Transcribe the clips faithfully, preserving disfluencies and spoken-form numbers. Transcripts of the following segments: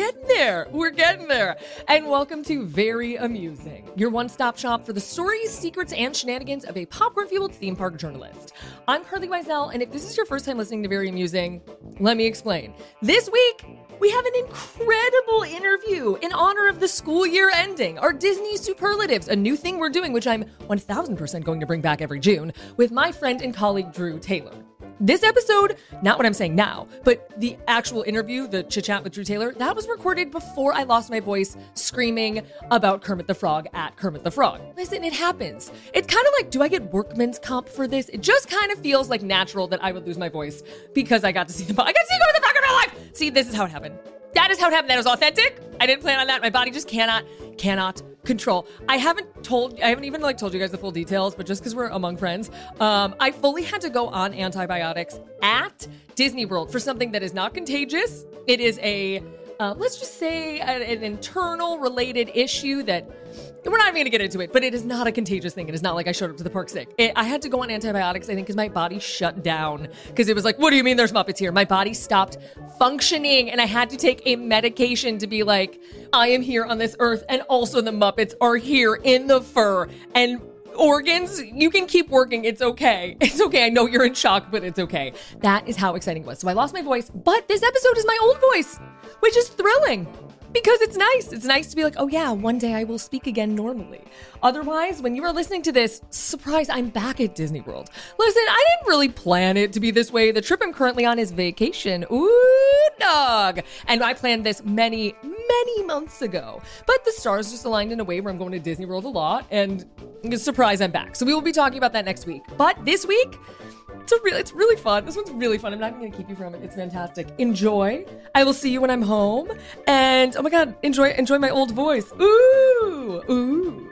getting there. We're getting there. And welcome to Very Amusing, your one-stop shop for the stories, secrets, and shenanigans of a popcorn-fueled theme park journalist. I'm Carly Wiesel, and if this is your first time listening to Very Amusing, let me explain. This week, we have an incredible interview in honor of the school year ending, our Disney Superlatives, a new thing we're doing, which I'm one thousand percent going to bring back every June, with my friend and colleague, Drew Taylor. This episode, not what I'm saying now, but the actual interview, the chit-chat with Drew Taylor, that was recorded before I lost my voice screaming about Kermit the Frog at Kermit the Frog. Listen, it happens. It's kind of like, do I get workman's comp for this? It just kind of feels like natural that I would lose my voice because I got to see the I got to see Kermit the Frog in real life. See, this is how it happened. That is how it happened. That was authentic. I didn't plan on that. My body just cannot, cannot control. I haven't told, I haven't even like told you guys the full details, but just because we're among friends, um, I fully had to go on antibiotics at Disney World for something that is not contagious. It is a, uh, let's just say a, an internal related issue that we're not even going to get into it, but it is not a contagious thing. It is not like I showed up to the park sick. It, I had to go on antibiotics, I think, because my body shut down. Because it was like, what do you mean there's Muppets here? My body stopped functioning, and I had to take a medication to be like, I am here on this earth, and also the Muppets are here in the fur. And organs, you can keep working. It's okay. It's okay. I know you're in shock, but it's okay. That is how exciting it was. So I lost my voice, but this episode is my old voice, which is thrilling. Because it's nice. It's nice to be like, oh yeah, one day I will speak again normally. Otherwise, when you are listening to this, surprise, I'm back at Disney World. Listen, I didn't really plan it to be this way. The trip I'm currently on is vacation. Ooh, dog. And I planned this many, many months ago. But the stars just aligned in a way where I'm going to Disney World a lot. And surprise, I'm back. So we will be talking about that next week. But this week, It's a really, it's really fun. This one's really fun. I'm not even going to keep you from it. It's fantastic. Enjoy. I will see you when I'm home. And oh my God, enjoy, enjoy my old voice. Ooh, ooh.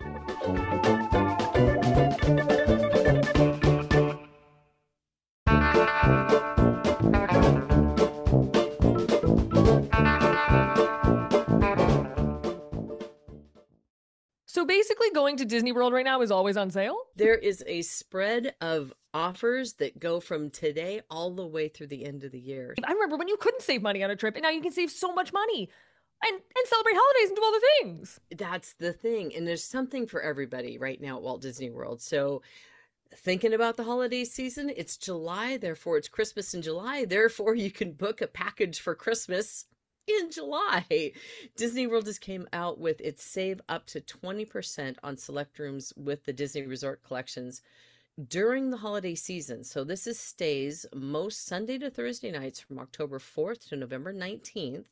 So basically going to Disney World right now is always on sale? There is a spread of offers that go from today all the way through the end of the year. I remember when you couldn't save money on a trip, and now you can save so much money and, and celebrate holidays and do all the things. That's the thing. And there's something for everybody right now at Walt Disney World. So thinking about the holiday season, it's July, therefore it's Christmas in July. Therefore, you can book a package for Christmas in July. Disney World just came out with its save up to twenty percent on select rooms with the Disney Resort Collections during the holiday season. So this is stays most Sunday to Thursday nights from October fourth to November nineteenth,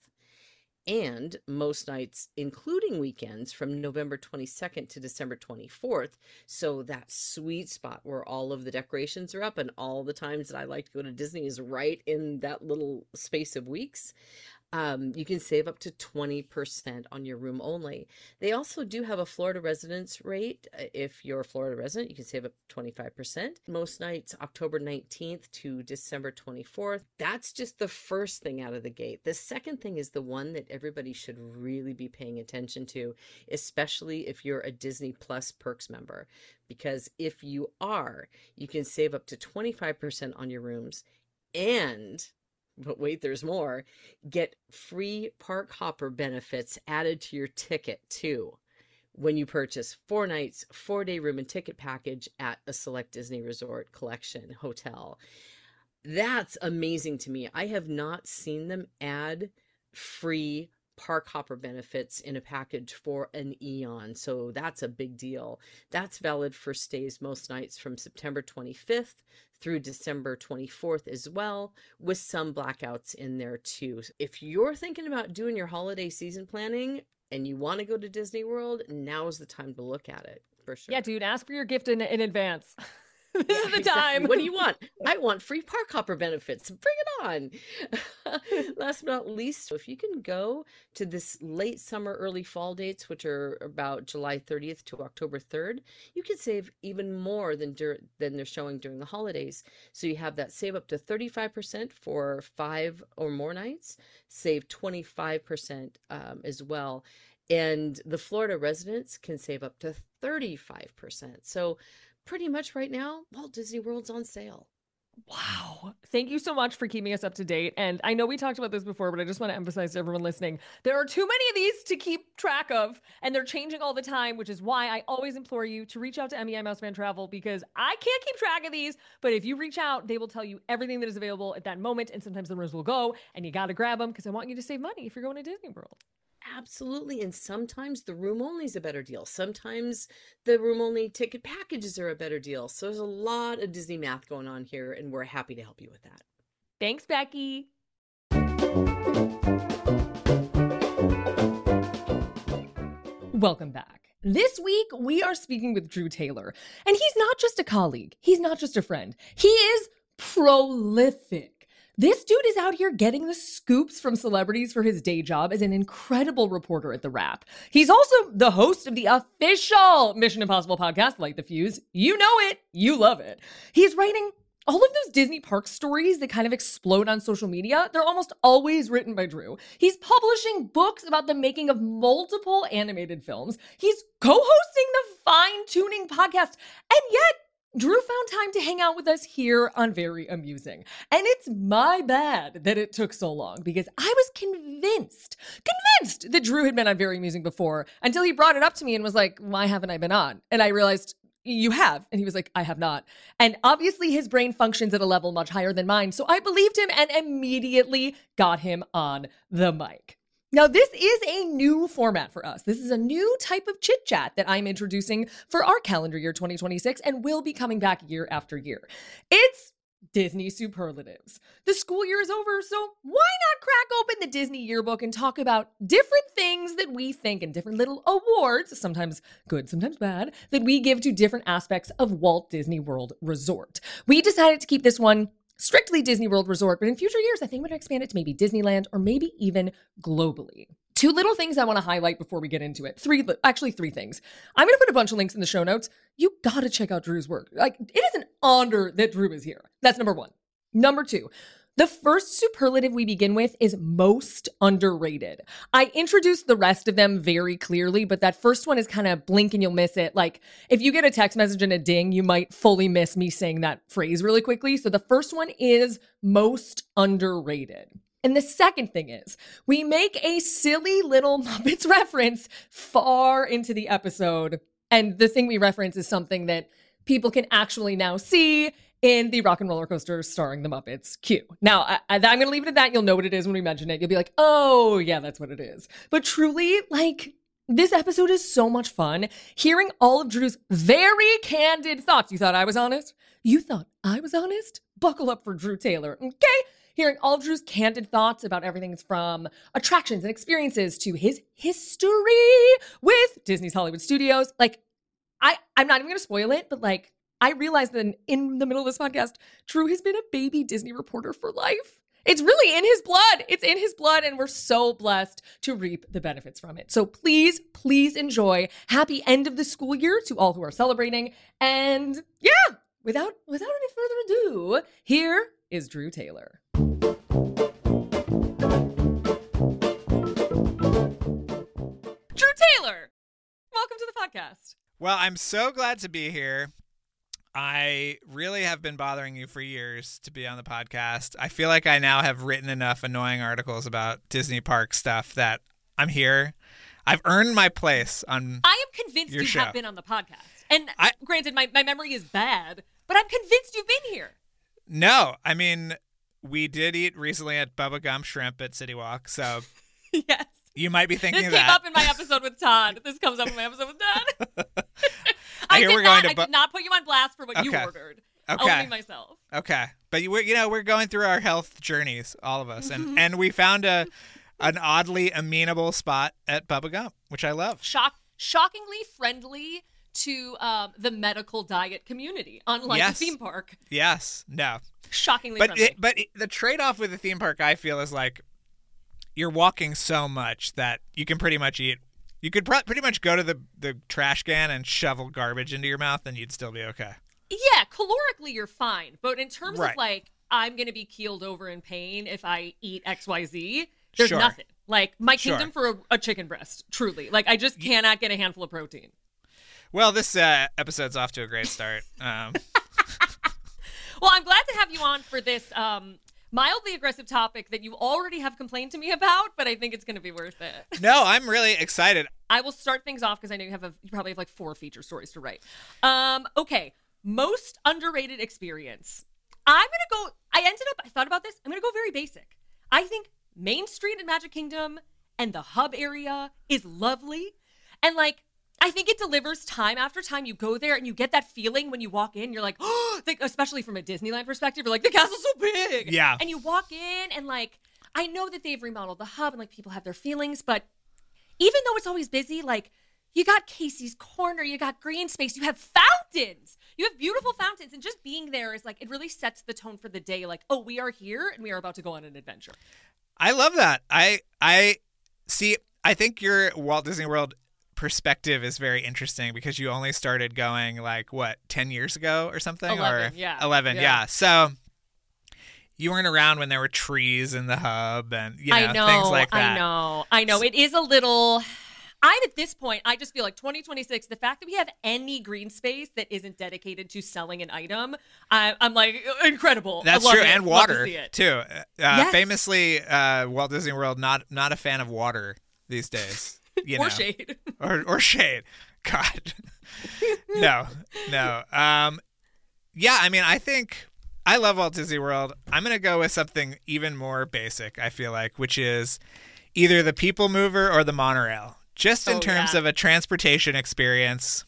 and most nights, including weekends, from November twenty-second to December twenty-fourth. So that sweet spot where all of the decorations are up and all the times that I like to go to Disney is right in that little space of weeks. Um, you can save up to twenty percent on your room only. They also do have a Florida residence rate. If you're a Florida resident, you can save up twenty-five percent. Most nights, October nineteenth to December twenty-fourth. That's just the first thing out of the gate. The second thing is the one that everybody should really be paying attention to, especially if you're a Disney Plus Perks member. Because if you are, you can save up to twenty-five percent on your rooms, and but wait, there's more. Get free park hopper benefits added to your ticket too when you purchase four nights, four day room and ticket package at a select Disney Resort Collection hotel. That's amazing to me. I have not seen them add free park hopper benefits in a package for an eon. So that's a big deal. That's valid for stays most nights from September twenty-fifth through December twenty-fourth as well, with some blackouts in there too. If you're thinking about doing your holiday season planning and you want to go to Disney World, now's the time to look at it for sure. Yeah, dude, ask for your gift in, in advance. This Yeah, is the exactly. time. What do you want? I want free park hopper benefits. Bring it on. Last but not least, if you can go to this late summer, early fall dates, which are about July thirtieth to October third, you can save even more than dur- than they're showing during the holidays. So you have that save up to thirty-five percent for five or more nights, save twenty-five percent um, as well. And the Florida residents can save up to thirty-five percent. So pretty much right now, Walt Disney World's on sale. Wow. Thank you so much for keeping us up to date. And I know we talked about this before, but I just want to emphasize to everyone listening, there are too many of these to keep track of, and they're changing all the time, which is why I always implore you to reach out to M E I Mousefan Travel, because I can't keep track of these, but if you reach out, they will tell you everything that is available at that moment, and sometimes the rooms will go, and you got to grab them because I want you to save money if you're going to Disney World. Absolutely. And sometimes the room only is a better deal. Sometimes the room only ticket packages are a better deal. So there's a lot of Disney math going on here, and we're happy to help you with that. Thanks, Becky. Welcome back. This week, we are speaking with Drew Taylor. And he's not just a colleague. He's not just a friend. He is prolific. This dude is out here getting the scoops from celebrities for his day job as an incredible reporter at The Wrap. He's also the host of the official Mission Impossible podcast, Light the Fuse. You know it. You love it. He's writing all of those Disney park stories that kind of explode on social media. They're almost always written by Drew. He's publishing books about the making of multiple animated films. He's co-hosting the Fine Tuning podcast. And yet, Drew found time to hang out with us here on Very Amusing. And it's my bad that it took so long, because I was convinced, convinced that Drew had been on Very Amusing before, until he brought it up to me and was like, why haven't I been on? And I realized, you have. And he was like, I have not. And obviously his brain functions at a level much higher than mine. So I believed him and immediately got him on the mic. Now, this is a new format for us. This is a new type of chit chat that I'm introducing for our calendar year twenty twenty-six and will be coming back year after year. It's Disney superlatives. The school year is over, so why not crack open the Disney yearbook and talk about different things that we think, and different little awards, sometimes good, sometimes bad, that we give to different aspects of Walt Disney World Resort. We decided to keep this one strictly Disney World Resort, but in future years, I think we're going to expand it to maybe Disneyland or maybe even globally. Two little things I want to highlight before we get into it. Three, actually three things. I'm going to put a bunch of links in the show notes. You got to check out Drew's work. Like, it is an honor that Drew is here. That's number one. Number two, the first superlative we begin with is most underrated. I introduced the rest of them very clearly, but that first one is kind of blink and you'll miss it. Like, if you get a text message and a ding, you might fully miss me saying that phrase really quickly. So the first one is most underrated. And the second thing is, we make a silly little Muppets reference far into the episode. And the thing we reference is something that people can actually now see in the Rock and Roller Coaster starring the Muppets queue. Now, I, I, I'm going to leave it at that. You'll know what it is when we mention it. You'll be like, oh, yeah, that's what it is. But truly, like, this episode is so much fun. Hearing all of Drew's very candid thoughts. You thought I was honest? You thought I was honest? Buckle up for Drew Taylor, okay? Hearing all of Drew's candid thoughts about everything from attractions and experiences to his history with Disney's Hollywood Studios. Like, I, I'm not even going to spoil it, but like, I realized that in the middle of this podcast, Drew has been a baby Disney reporter for life. It's really in his blood. It's in his blood, and we're so blessed to reap the benefits from it. So please, please enjoy. Happy end of the school year to all who are celebrating. And yeah, without without any further ado, here is Drew Taylor. Drew Taylor, welcome to the podcast. Well, I'm so glad to be here. I really have been bothering you for years to be on the podcast. I feel like I now have written enough annoying articles about Disney park stuff that I'm here. I've earned my place on I am convinced your you show. have been on the podcast. And I, granted, my, my memory is bad, but I'm convinced you've been here. No, I mean, we did eat recently at Bubba Gump Shrimp at City Walk, so Yes. you might be thinking This of came that. up in my episode with Todd. This comes up in my episode with Todd. I I, hear did we're not, going to I Bu- did not put you on blast for what you Okay. ordered. Okay. Only myself. Okay, but you, we're, you know, we're going through our health journeys, all of us, and and we found a an oddly amenable spot at Bubba Gump, which I love. Shock, shockingly friendly to um, the medical diet community, unlike Yes. the theme park. Yes, no, Shockingly but friendly. it, but it, the trade-off with the theme park, I feel, is like you're walking so much that you can pretty much eat. You could pr- pretty much go to the, the trash can and shovel garbage into your mouth, and you'd still be okay. Yeah, calorically you're fine, but in terms Right. of like, I'm going to be keeled over in pain if I eat X Y Z, there's Sure. nothing. Like, my Sure. kingdom for a, a chicken breast, truly. Like, I just cannot get a handful of protein. Well, this uh, episode's off to a great start. Um, Well, I'm glad to have you on for this um, mildly aggressive topic that you already have complained to me about, but I think it's going to be worth it. No, I'm really excited. I will start things off because I know you have a, you probably have like four feature stories to write. Um, okay, most underrated experience. I'm going to go, I ended up, I thought about this, I'm going to go very basic. I think Main Street in Magic Kingdom and the hub area is lovely. And like, I think it delivers time after time. You go there and you get that feeling when you walk in. You're like, oh, like, especially from a Disneyland perspective, you're like, the castle's so big. Yeah. And you walk in and like, I know that they've remodeled the hub and like people have their feelings, but even though it's always busy, like you got Casey's Corner, you got green space, you have fountains, you have beautiful fountains. And just being there is like, it really sets the tone for the day. Like, oh, we are here and we are about to go on an adventure. I love that. I, I see, I think your Walt Disney World perspective is very interesting because you only started going like what ten years ago or something eleven, or yeah. eleven yeah. yeah so you weren't around when there were trees in the hub and you know, I know things like that. I know I know it is a little. I'm at this point, I just feel like twenty twenty-six, the fact that we have any green space that isn't dedicated to selling an item, I, I'm like, incredible. That's I love true. it. And Love to water see it. too. Uh, Yes. Famously, uh, Walt Disney World not not a fan of water these days. You Or know. shade. or or shade. God, no, no. Um, yeah. I mean, I think I love Walt Disney World. I'm gonna go with something even more basic. I feel like, which is either the People Mover or the monorail. Just in Oh, terms yeah. of a transportation experience,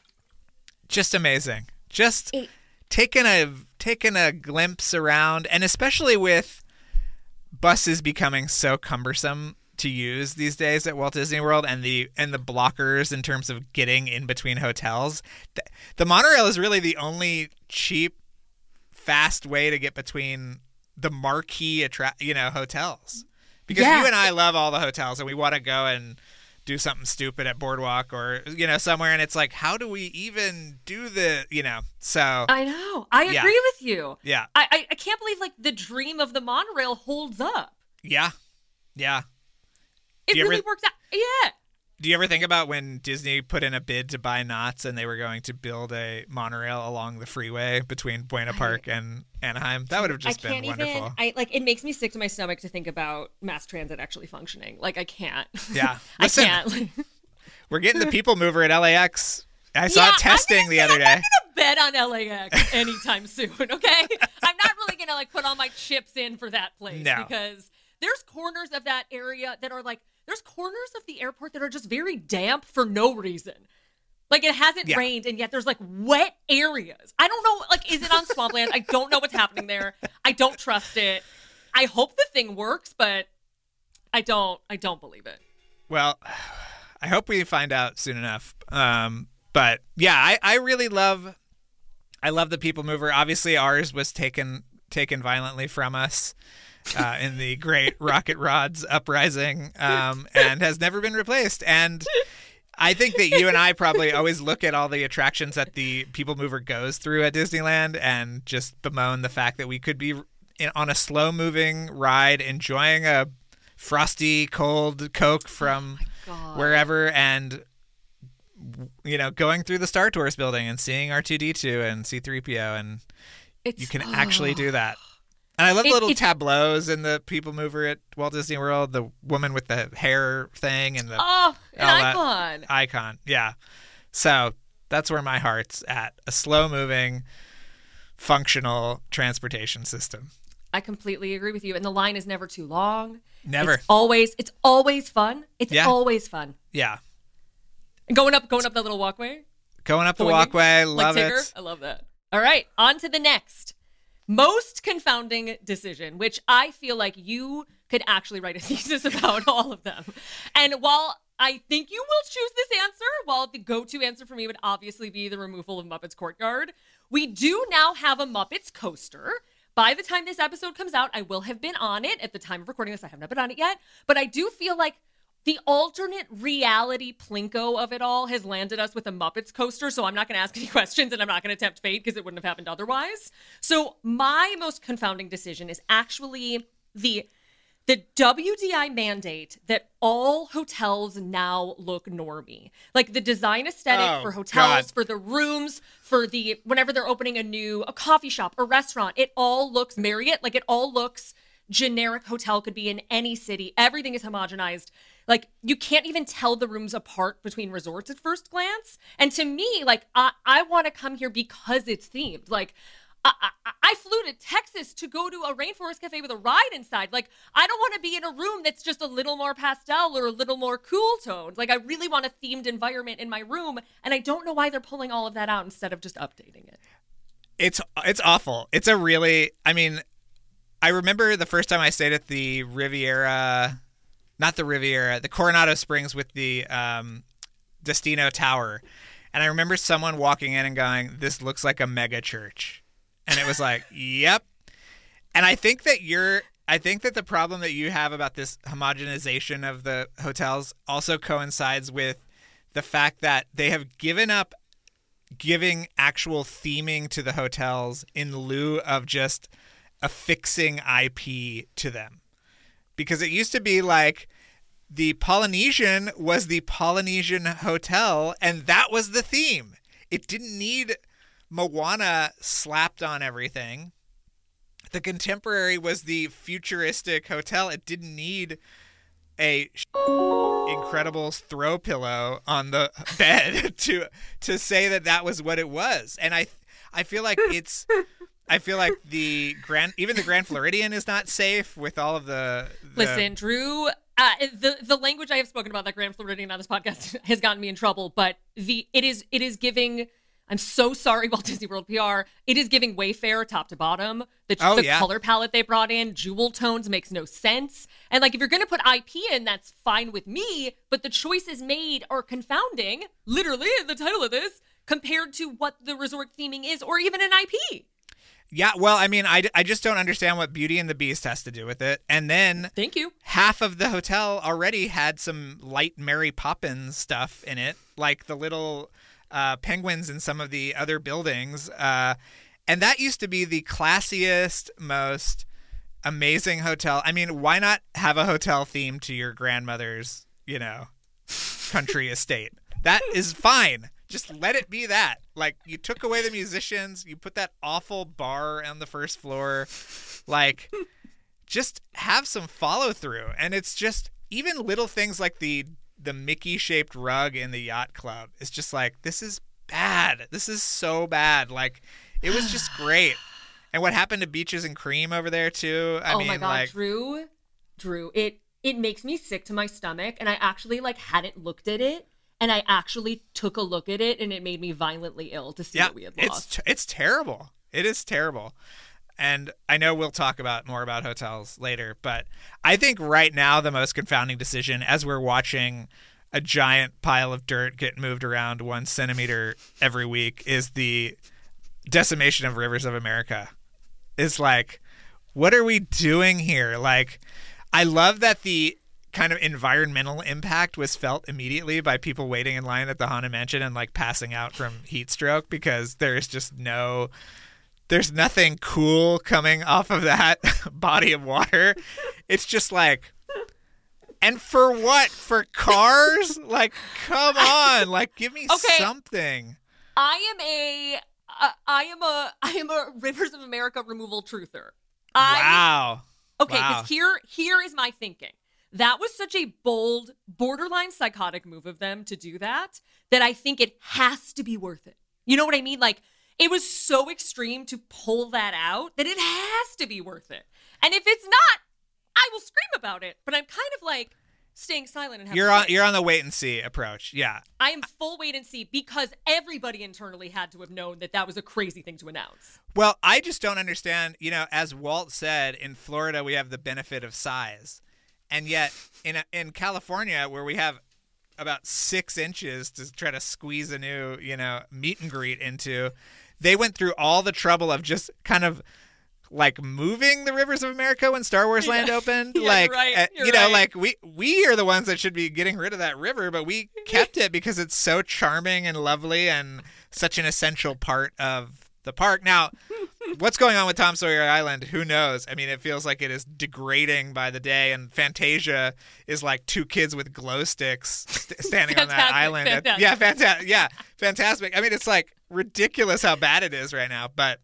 just amazing. Just It- taking a taking a glimpse around, and especially with buses becoming so cumbersome to use these days at Walt Disney World, and the and the blockers in terms of getting in between hotels. The, the monorail is really the only cheap, fast way to get between the marquee attra- you know, hotels. Because Yeah. you and I love all the hotels, and we want to go and do something stupid at Boardwalk or, you know, somewhere, and it's like, how do we even do the, you know, so I know. I Yeah. agree with you. yeah, I, I I can't believe like the dream of the monorail holds up. yeah, yeah. It Do you really ever- worked out. Yeah. Do you ever think about when Disney put in a bid to buy Knott's and they were going to build a monorail along the freeway between Buena Park and Anaheim? That would have just I been can't wonderful. even. I like. It makes me sick to my stomach to think about mass transit actually functioning. Like I can't. Yeah. I Listen, can't. we're getting the People Mover at L A X. I saw Yeah, it testing I'm the gonna other say, day. I'm not gonna bet on L A X anytime soon. Okay, I'm not really gonna like put all my chips in for that place No. because there's corners of that area that are like there's corners of the airport that are just very damp for no reason. Like it hasn't Yeah. rained and yet there's like wet areas. I don't know. Like, is it on Swampland? I don't know what's happening there. I don't trust it. I hope the thing works, but I don't. I don't believe it. Well, I hope we find out soon enough. Um, but yeah, I, I really love, I love the People Mover. Obviously, ours was taken taken violently from us uh, in the Great Rocket Rods uprising, um, and has never been replaced. And I think that you and I probably always look at all the attractions that the People Mover goes through at Disneyland and just bemoan the fact that we could be in, on a slow moving ride enjoying a frosty, cold Coke from God. wherever, and you know, going through the Star Tours building and seeing R two D two and C three P O, and It's, you can oh. actually do that. And I love the It- little it's- tableaus in the People Mover at Walt Disney World. The woman with the hair thing and the Oh, an all that icon. icon. Yeah. So that's where my heart's at. A slow moving, functional transportation system. I completely agree with you. And the line is never too long. Never. It's always it's always fun. It's Yeah. always fun. Yeah. And going up going up that little walkway. Going up the Pointing, walkway. Like Love Tigger. it. I love that. All right, on to the next. Most confounding decision, which I feel like you could actually write a thesis about all of them. And while I think you will choose this answer, while the go-to answer for me would obviously be the removal of Muppets Courtyard, we do now have a Muppets coaster. By the time this episode comes out, I will have been on it. At the time of recording this, I have not been on it yet. But I do feel like the alternate reality Plinko of it all has landed us with a Muppets coaster, so I'm not going to ask any questions and I'm not going to tempt fate because it wouldn't have happened otherwise. So my most confounding decision is actually the the W D I mandate that all hotels now look normie. Like the design aesthetic Oh, for hotels, God. for the rooms, for the whenever they're opening a new a coffee shop, a restaurant, it all looks Marriott, like it all looks generic hotel, could be in any city. Everything is homogenized. Like you can't even tell the rooms apart between resorts at first glance. And to me, like I, I want to come here because it's themed. Like I, I, I flew to Texas to go to a rainforest cafe with a ride inside. Like, I don't want to be in a room that's just a little more pastel or a little more cool toned. Like, I really want a themed environment in my room, and I don't know why they're pulling all of that out instead of just updating it. It's it's awful. It's a really, I mean, I remember the first time I stayed at the Riviera, not the Riviera, the Coronado Springs with the um, Destino Tower. And I remember someone walking in and going, "This looks like a mega church." And it was like, yep. And I think that you're, I think that the problem that you have about this homogenization of the hotels also coincides with the fact that they have given up giving actual theming to the hotels in lieu of just affixing I P to them. Because it used to be like the Polynesian was the Polynesian hotel, and that was the theme. It didn't need Moana slapped on everything. The Contemporary was the futuristic hotel. It didn't need a Incredibles throw pillow on the bed to to say that that was what it was. And I I feel like it's I feel like the Grand even the Grand Floridian is not safe with all of the, the Listen, Drew, uh, the the language I have spoken about that Grand Floridian on this podcast has gotten me in trouble, but the it is it is giving I'm so sorry, Walt Disney World P R. It is giving Wayfair top to bottom. The, oh, the yeah. color palette they brought in, jewel tones, makes no sense. And like, if you're going to put I P in, that's fine with me. But the choices made are confounding, literally, the title of this, compared to what the resort theming is, or even an I P. Yeah, well, I mean, I, I just don't understand what Beauty and the Beast has to do with it. And then Thank you. half of the hotel already had some light Mary Poppins stuff in it, like the little uh, penguins in some of the other buildings. Uh, and that used to be the classiest, most amazing hotel. I mean, why not have a hotel themed to your grandmother's, you know, country estate? That is fine. Just let it be that. Like, you took away the musicians, you put that awful bar on the first floor. Like, just have some follow through. And it's just even little things like the the Mickey shaped rug in the yacht club. It's just like, this is bad. This is so bad. Like, it was just great. And what happened to Beaches and Cream over there too? I oh mean, my God, like, Drew, Drew, it it makes me sick to my stomach. And I actually like hadn't looked at it. And I actually took a look at it, and it made me violently ill to see yeah, what we had lost. it's it's terrible. It is terrible. And I know we'll talk about more about hotels later, but I think right now the most confounding decision, as we're watching a giant pile of dirt get moved around one centimeter every week, is the decimation of Rivers of America. It's like, what are we doing here? Like, I love that the kind of environmental impact was felt immediately by people waiting in line at the Haunted Mansion and like passing out from heat stroke, because there's just no, there's nothing cool coming off of that body of water. It's just like, and for what? For cars? Like, come on, like, give me Okay. something. I am a, uh, I am a, I am a Rivers of America removal truther. I, Wow. Okay, Wow. because here, here is my thinking. That was such a bold, borderline psychotic move of them to do that, that I think it has to be worth it. You know what I mean? Like, it was so extreme to pull that out that it has to be worth it. And if it's not, I will scream about it. But I'm kind of like staying silent and having You're on fun. you're on the wait and see approach. Yeah. I am full wait and see, because everybody internally had to have known that that was a crazy thing to announce. Well, I just don't understand, you know, as Walt said, in Florida we have the benefit of size. And yet in in California, where we have about six inches to try to squeeze a new, you know, meet and greet into, they went through all the trouble of just kind of like moving the Rivers of America when Star Wars Land Yeah. opened. Yeah, like, you're right. uh, You're you know, right. like we we are the ones that should be getting rid of that river, but we kept it because it's so charming and lovely and such an essential part of the park. Now, what's going on with Tom Sawyer Island? Who knows? I mean, it feels like it is degrading by the day, and Fantasia is like two kids with glow sticks st- standing on that island. Fantastic. Yeah, fantastic. Yeah, fantastic. I mean, it's like ridiculous how bad it is right now. But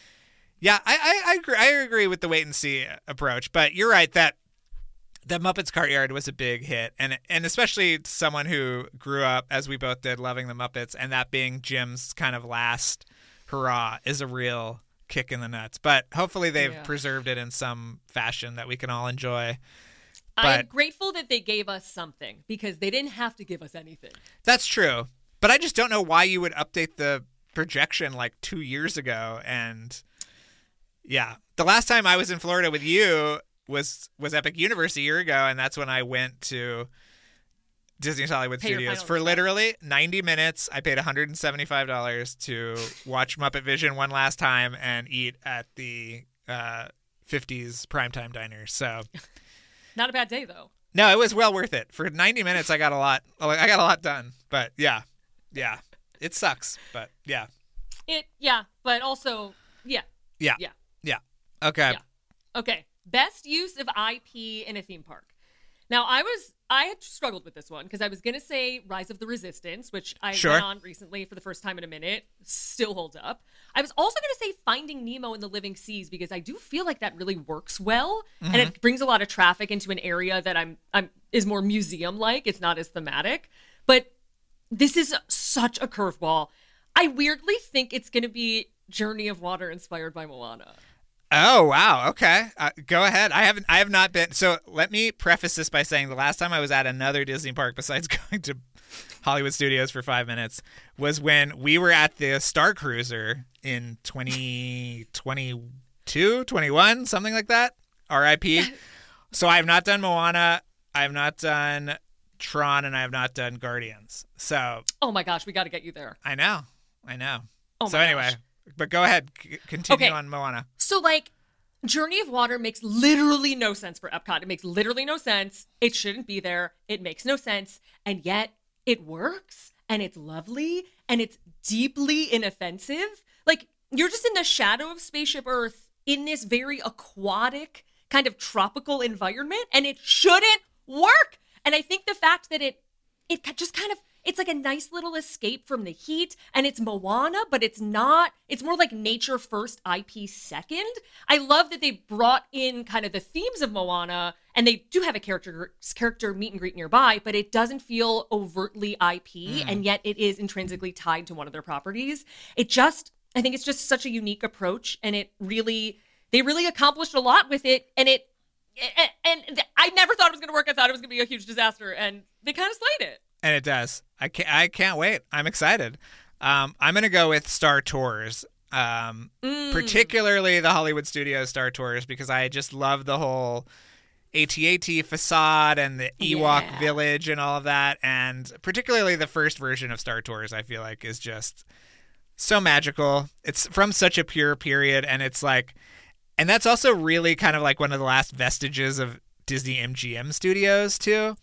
yeah, I, I, I agree. I agree with the wait and see approach. But you're right that the Muppets Cartyard was a big hit, and and especially someone who grew up, as we both did, loving the Muppets, and that being Jim's kind of last hurrah is a real kick in the nuts. But hopefully they've Yeah. preserved it in some fashion that we can all enjoy. But I'm grateful that they gave us something because they didn't have to give us anything. that's true. But I just don't know why you would update the projection like two years ago. And yeah, the last time I was in Florida with you was was Epic Universe a year ago, and that's when I went to Disney's Hollywood Pay your Studios final for respects. literally ninety minutes. I paid one hundred seventy-five dollars to watch Muppet Vision one last time and eat at the uh, fifties primetime diner. So Not a bad day though. no, it was well worth it. For ninety minutes, I got a lot. I got a lot done. But yeah, yeah, it sucks. But yeah, It yeah, but also yeah. yeah, Yeah. yeah. Okay. Yeah. Okay. Best use of I P in a theme park. Now, I was I had struggled with this one because I was gonna say Rise of the Resistance, which I Sure. went on recently for the first time in a minute. Still holds up. I was also gonna say Finding Nemo in the Living Seas because I do feel like that really works well, and it brings a lot of traffic into an area that I'm I'm is more museum like. It's not as thematic, but this is such a curveball. I weirdly think it's gonna be Journey of Water inspired by Moana. Oh wow. Okay. Uh, go ahead. I haven't. I have not been. So let me preface this by saying the last time I was at another Disney park besides going to Hollywood Studios for five minutes was when we were at the Star Cruiser in twenty twenty-two, twenty-one, something like that. R I P. So I have not done Moana. I have not done Tron, and I have not done Guardians. So Oh my gosh, we got to get you there. I know. I know. Oh so my anyway, gosh. but go ahead. C- continue Okay. on Moana. So, like, Journey of Water makes literally no sense for Epcot. It makes literally no sense. It shouldn't be there. It makes no sense. And yet, it works. And it's lovely. And it's deeply inoffensive. Like, you're just in the shadow of Spaceship Earth in this very aquatic, kind of tropical environment. And it shouldn't work. And I think the fact that it, it just kind of, it's like a nice little escape from the heat, and it's Moana, but it's not, it's more like nature first, I P second. I love that they brought in kind of the themes of Moana, and they do have a character character meet and greet nearby, but it doesn't feel overtly I P, Mm. and yet it is intrinsically tied to one of their properties. It just, I think it's just such a unique approach, and it really, they really accomplished a lot with it, and it, and, and I never thought it was going to work. I thought it was going to be a huge disaster, and they kind of slayed it. And it does. I can't. I can't wait. I'm excited. Um, I'm gonna go with Star Tours, um, Mm. particularly the Hollywood Studios Star Tours, because I just love the whole A T A T facade and the Ewok Yeah. village and all of that, and particularly the first version of Star Tours. I feel like is just so magical. It's from such a pure period, and it's like, and that's also really kind of like one of the last vestiges of Disney M G M Studios too.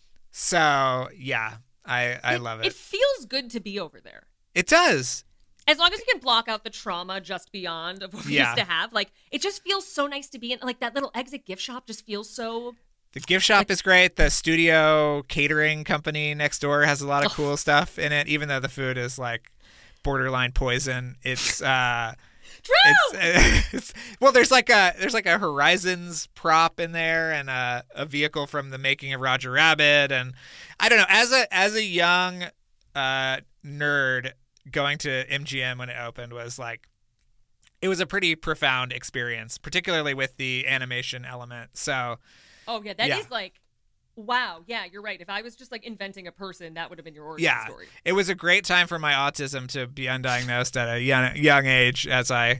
So yeah. I, I love it. It feels good to be over there. It does. As long as you can block out the trauma just beyond of what we Yeah. used to have. Like, it just feels so nice to be in. Like, that little exit gift shop just feels so... The gift shop is great. The studio catering company next door has a lot of cool stuff in it, even though the food is like borderline poison. It's uh True! It's, it's well, there's like a there's like a Horizons prop in there, and a, a vehicle from the making of Roger Rabbit, and I don't know. As a as a young uh, nerd, going to M G M when it opened was like, it was a pretty profound experience, particularly with the animation element. So Oh, yeah, that is Yeah. like... Wow, yeah, you're right. If I was just, like, inventing a person, that would have been your origin yeah, story. it was a great time for my autism to be undiagnosed at a young young age, as I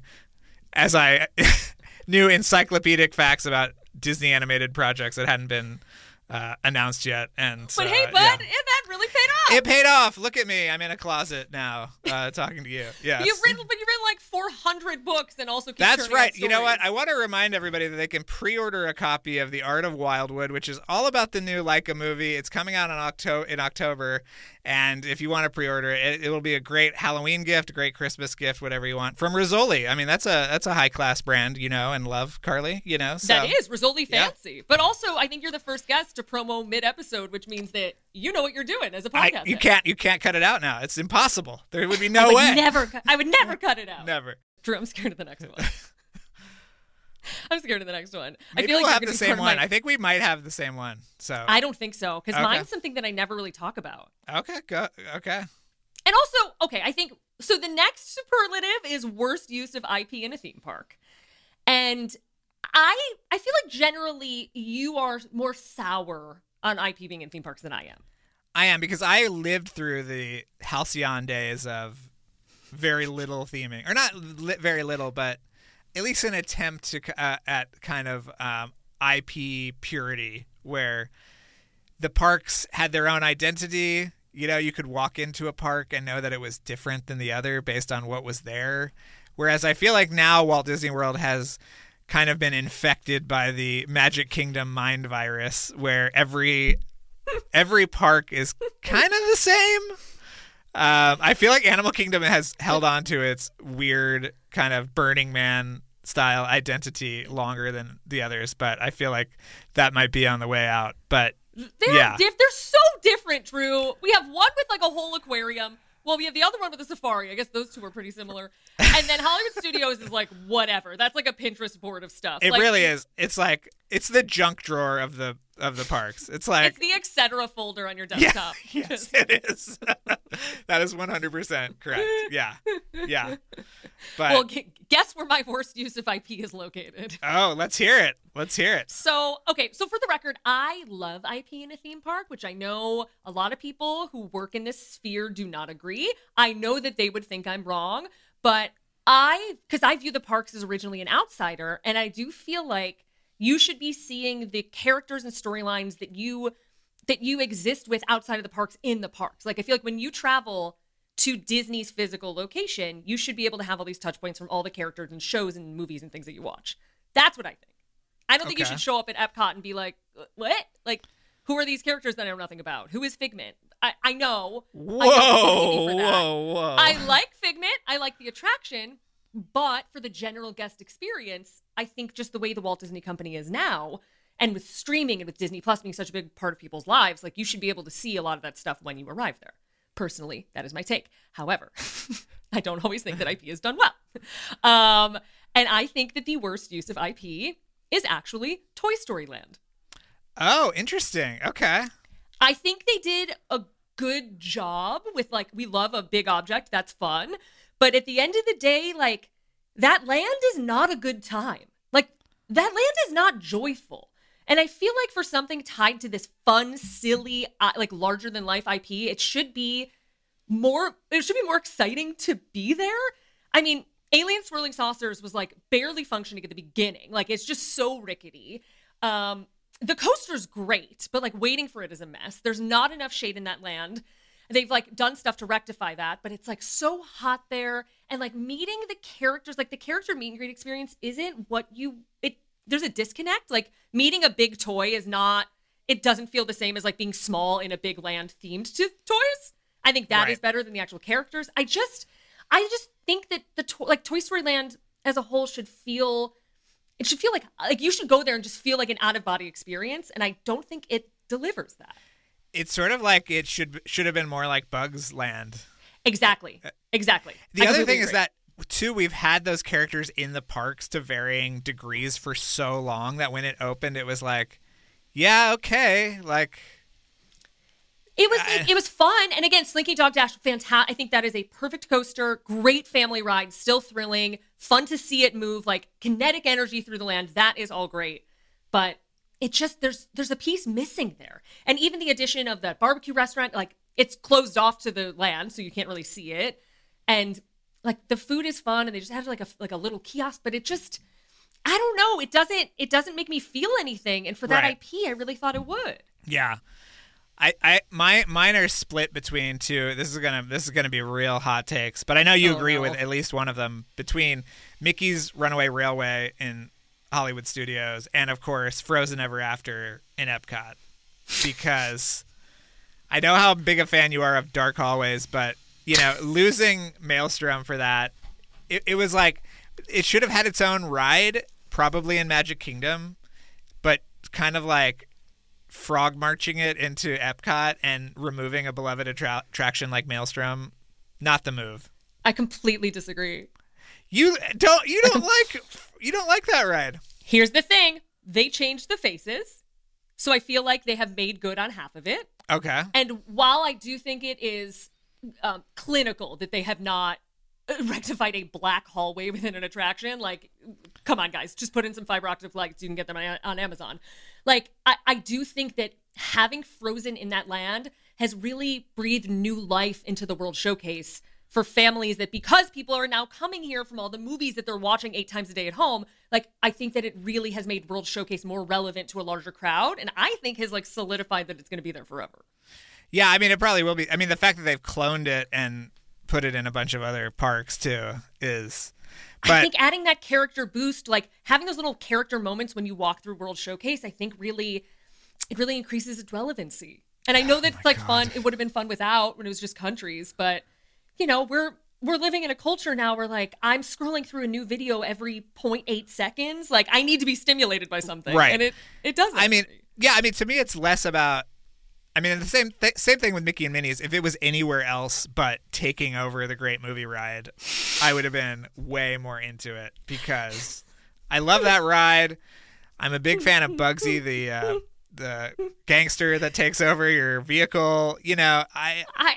as I knew encyclopedic facts about Disney animated projects that hadn't been uh, announced yet. And But uh, hey, bud, yeah. it, that really paid off. It paid off. Look at me. I'm in a closet now, uh, talking to you. Yes. You've written, but you've written like four hundred books and also keep That's churning right. out You know what? stories. I want to remind everybody that they can pre-order a copy of The Art of Wildwood, which is all about the new Leica movie. It's coming out in October, in October, and if you want to pre-order it, it will be a great Halloween gift, a great Christmas gift, whatever you want, from Rizzoli. I mean, that's a that's a high-class brand, you know, and love, Carly, you know. So. That is Rizzoli Yeah. fancy. But also, I think you're the first guest to promo mid-episode, which means that you know what you're doing as a I, podcast. you head. can't you can't cut it out now. It's impossible. There would be I no would way. never. Cut, I would never cut it out. Never. Drew, I'm scared of the next one. I'm scared of the next one. Maybe I feel like we'll you're have gonna the be same part of one. my- I think we might have the same one. So I don't think so, because Okay. mine's something that I never really talk about. okay, go okay. And also, okay, I think so. The next superlative is worst use of I P in a theme park, and I I feel like generally you are more sour on I P being in theme parks than I am. I am, because I lived through the halcyon days of very little theming, or not li- very little, but at least an attempt to uh, at kind of um, I P purity, where the parks had their own identity. You know, you could walk into a park and know that it was different than the other based on what was there. Whereas I feel like now Walt Disney World has kind of been infected by the Magic Kingdom mind virus, where every every park is kind of the same. Um, I feel like Animal Kingdom has held on to its weird kind of Burning Man style identity longer than the others, but I feel like that might be on the way out. But They're yeah, diff- they're so different, Drew. We have one with like a whole aquarium. Well, we have the other one with a safari. I guess those two are pretty similar. And then Hollywood Studios is like whatever. That's like a Pinterest board of stuff. it Like, really is. It's like it's the junk drawer of the of the parks. It's like It's the et cetera folder on your yeah, desktop. yes, Just- it is. That is one hundred percent correct. Yeah, yeah. But well, gu- guess where my worst use of I P is located. oh, let's hear it. Let's hear it. So, okay, so for the record, I love I P in a theme park, which I know a lot of people who work in this sphere do not agree. I know that they would think I'm wrong, but I, because I view the parks as originally an outsider, and I do feel like you should be seeing the characters and storylines that you that you exist with outside of the parks in the parks. Like, I feel like when you travel to Disney's physical location, you should be able to have all these touch points from all the characters and shows and movies and things that you watch. That's what I think. I don't think you Okay. should show up at Epcot and be like, what? Like, who are these characters that I know nothing about? Who is Figment? I, I know. Whoa, I don't think you for that. whoa, whoa. I like Figment. I like the attraction. But for the general guest experience, I think just the way the Walt Disney Company is now, and with streaming and with Disney Plus being such a big part of people's lives, like you should be able to see a lot of that stuff when you arrive there. Personally, that is my take. However, I don't always think that I P is done well. Um, and I think that the worst use of I P is actually Toy Story Land. Oh, interesting. Okay. I think they did a good job with, like, we love a big object. That's fun. But at the end of the day, like, that land is not a good time. Like, that land is not joyful. And I feel like for something tied to this fun, silly, uh, like larger than life I P, it should be more, it should be more exciting to be there. I mean, Alien Swirling Saucers was like barely functioning at the beginning. Like, it's just so rickety. Um, the coaster's great, but like waiting for it is a mess. There's not enough shade in that land. They've like done stuff to rectify that, but it's like so hot there. And like meeting the characters, like the character meet and greet experience isn't what you, it, there's a disconnect. Like meeting a big toy is not, it doesn't feel the same as like being small in a big land themed to toys. I think that Right. is better than the actual characters. I just, I just think that the to- like Toy Story Land as a whole should feel, it should feel like like you should go there and just feel like an out of body experience. And I don't think it delivers that. It's sort of like it should should have been more like Bugs Land. Exactly. Exactly. The I other completely thing is agree. that too, we've had those characters in the parks to varying degrees for so long that when it opened, it was like, yeah, okay, like. It was I- like, it was fun, and again, Slinky Dog Dash, fantastic. I think that is a perfect coaster, great family ride, still thrilling, fun to see it move, like kinetic energy through the land. That is all great, but it just there's there's a piece missing there, and even the addition of that barbecue restaurant, like it's closed off to the land, so you can't really see it, and like the food is fun, and they just have like a like a little kiosk, but it just I don't know, it doesn't it doesn't make me feel anything, and for that Right. I P, I really thought it would. Yeah. I, I my mine are split between two. This is gonna this is gonna be real hot takes, but I know you Oh, agree no. with at least one of them. Between Mickey's Runaway Railway in Hollywood Studios and of course Frozen Ever After in Epcot, because I know how big a fan you are of Dark Hallways, but you know losing Maelstrom for that, it, it was like it should have had its own ride probably in Magic Kingdom, but kind of like frog marching it into Epcot and removing a beloved attra- attraction like Maelstrom, not the move. I completely disagree. You don't you don't like you don't like that ride. Here's the thing. They changed the faces. So I feel like they have made good on half of it. Okay. And while I do think it is um, clinical that they have not rectified a black hallway within an attraction, like, come on, guys, just put in some fiber optic lights. You can get them on, on Amazon. Like, I, I do think that having Frozen in that land has really breathed new life into the World Showcase for families that, because people are now coming here from all the movies that they're watching eight times a day at home, like, I think that it really has made World Showcase more relevant to a larger crowd. And I think has, like, solidified that it's going to be there forever. Yeah, I mean, it probably will be. I mean, the fact that they've cloned it and put it in a bunch of other parks, too, is... But I think adding that character boost, like having those little character moments when you walk through World Showcase, I think really, it really increases its relevancy. And I know that Oh it's like God. fun. It would have been fun without when it was just countries, but you know, we're we're living in a culture now where like I'm scrolling through a new video every zero point eight seconds. Like I need to be stimulated by something, Right. And it it doesn't. I mean, yeah, I mean, to me, it's less about. I mean, the same th- same thing with Mickey and Minnie's. If it was anywhere else but taking over the Great Movie Ride, I would have been way more into it because I love that ride. I'm a big fan of Bugsy, the uh, the gangster that takes over your vehicle. You know, I I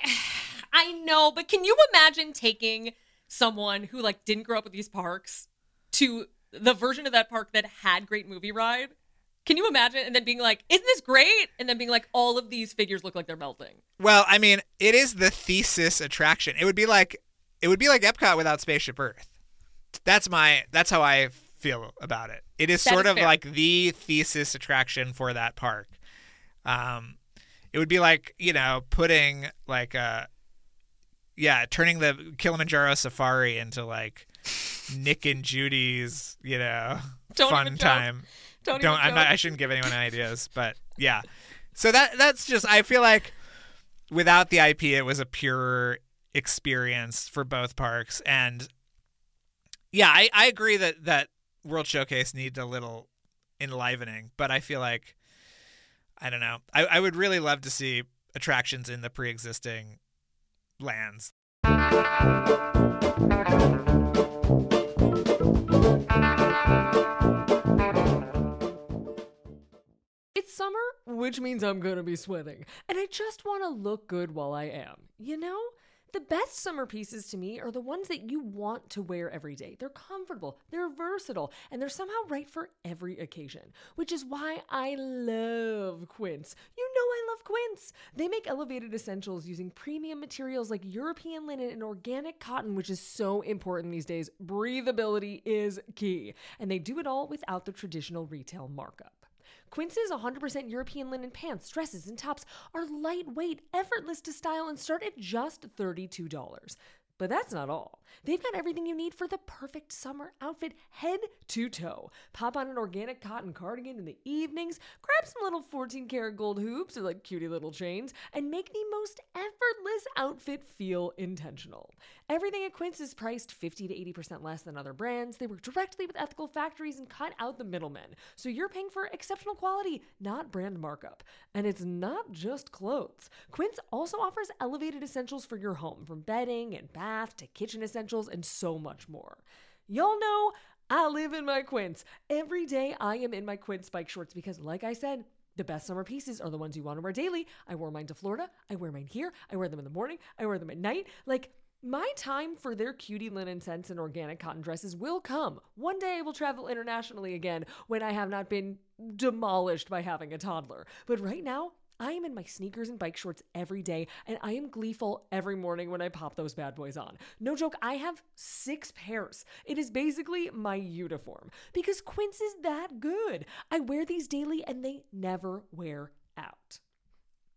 I know, but can you imagine taking someone who like didn't grow up with these parks to the version of that park that had Great Movie Ride? Can you imagine? And then being like, isn't this great? And then being like, all of these figures look like they're melting. well, I mean, it is the thesis attraction. It would be like it would be like Epcot without Spaceship Earth. That's my that's how I feel about it. It is That sort is of fair. like the thesis attraction for that park. Um, it would be like, you know, putting like a yeah, turning the Kilimanjaro Safari into like Nick and Judy's, you know, Don't fun even joke. time. Don't, Don't even I'm not, joke. I shouldn't give anyone ideas, but yeah. So that that's just I feel like without the I P it was a pure experience for both parks, and yeah, I, I agree that that World Showcase needs a little enlivening, but I feel like I don't know. I, I would really love to see attractions in the pre-existing lands. It's summer, which means I'm gonna be sweating. And I just wanna look good while I am. You know? The best summer pieces to me are the ones that you want to wear every day. They're comfortable, they're versatile, and they're somehow right for every occasion. Which is why I love Quince. You know I love Quince. They make elevated essentials using premium materials like European linen and organic cotton, which is so important these days. Breathability is key. And they do it all without the traditional retail markup. Quince's one hundred percent European linen pants, dresses, and tops are lightweight, effortless to style, and start at just thirty-two dollars. But that's not all. They've got everything you need for the perfect summer outfit, head to toe. Pop on an organic cotton cardigan in the evenings, grab some little fourteen karat gold hoops or like cutie little chains, and make the most effortless outfit feel intentional. Everything at Quince is priced fifty to eighty percent less than other brands. They work directly with ethical factories and cut out the middlemen. So you're paying for exceptional quality, not brand markup. And it's not just clothes. Quince also offers elevated essentials for your home, from bedding and bath to kitchen essentials and so much more. Y'all know I live in my Quince. Every day I am in my Quince bike shorts because, like I said, the best summer pieces are the ones you want to wear daily. I wore mine to Florida. I wear mine here. I wear them in the morning. I wear them at night. Like, my time for their cutie linen scents and organic cotton dresses will come. One day I will travel internationally again when I have not been demolished by having a toddler. But right now, I am in my sneakers and bike shorts every day, and I am gleeful every morning when I pop those bad boys on. No joke, I have six pairs. It is basically my uniform because Quince is that good. I wear these daily and they never wear out.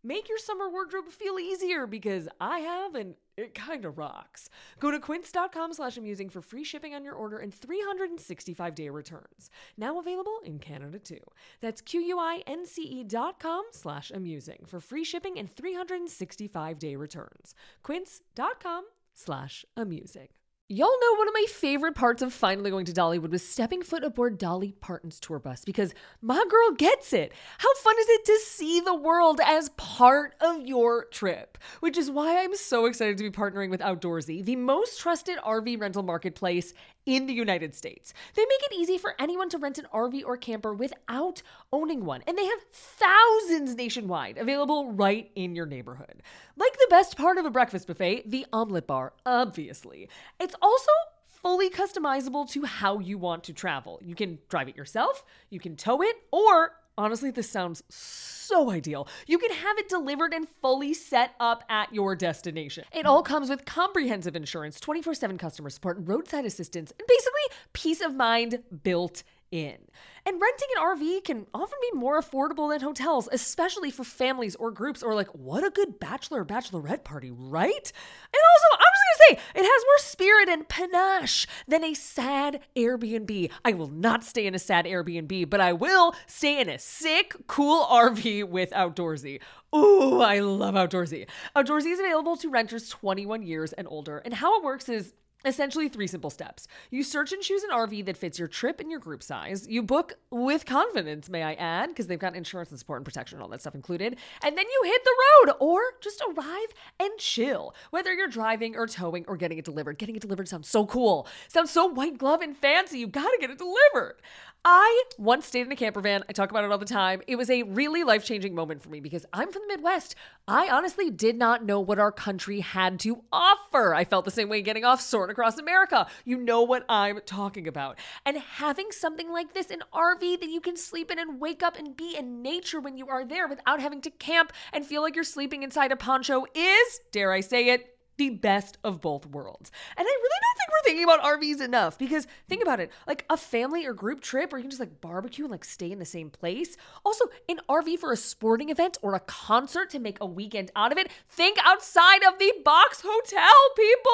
Make your summer wardrobe feel easier because I have and it kind of rocks. Go to quince.com slash amusing for free shipping on your order and three hundred sixty-five day returns. Now available in Canada too. That's Q-U-I-N-C-E dot com slash amusing for free shipping and three hundred sixty-five day returns. Quince.com slash amusing. Y'all know one of my favorite parts of finally going to Dollywood was stepping foot aboard Dolly Parton's tour bus because my girl gets it. How fun is it to see the world as part of your trip? Which is why I'm so excited to be partnering with Outdoorsy, the most trusted R V rental marketplace in the United States. They make it easy for anyone to rent an R V or camper without owning one, and they have thousands nationwide available right in your neighborhood. Like the best part of a breakfast buffet, the omelet bar, obviously. It's also fully customizable to how you want to travel. You can drive it yourself, you can tow it, or honestly, this sounds so ideal. You can have it delivered and fully set up at your destination. It all comes with comprehensive insurance, twenty-four seven customer support, roadside assistance, and basically peace of mind built in. And renting an R V can often be more affordable than hotels, especially for families or groups, or like, what a good bachelor or bachelorette party, right? And also, I'm just gonna say, it has more spirit and panache than a sad Airbnb. I will not stay in a sad Airbnb, but I will stay in a sick, cool R V with Outdoorsy. Ooh, I love Outdoorsy. Outdoorsy is available to renters twenty-one years and older, and how it works is essentially three simple steps. You search and choose an R V that fits your trip and your group size. You book with confidence, may I add, because they've got insurance and support and protection and all that stuff included. And then you hit the road or just arrive and chill. Whether you're driving or towing or getting it delivered. Getting it delivered sounds so cool. Sounds so white glove and fancy. You gotta get it delivered. I once stayed in a camper van. I talk about it all the time. It was a really life-changing moment for me because I'm from the Midwest. I honestly did not know what our country had to offer. I felt the same way getting off Soaring Across America. You know what I'm talking about. And having something like this, an R V that you can sleep in and wake up and be in nature when you are there without having to camp and feel like you're sleeping inside a poncho is, dare I say it, the best of both worlds. And I really don't think we're thinking about R Vs enough because think about it, like a family or group trip where you can just like barbecue and like stay in the same place. Also, an R V for a sporting event or a concert to make a weekend out of it. Think outside of the box hotel, people.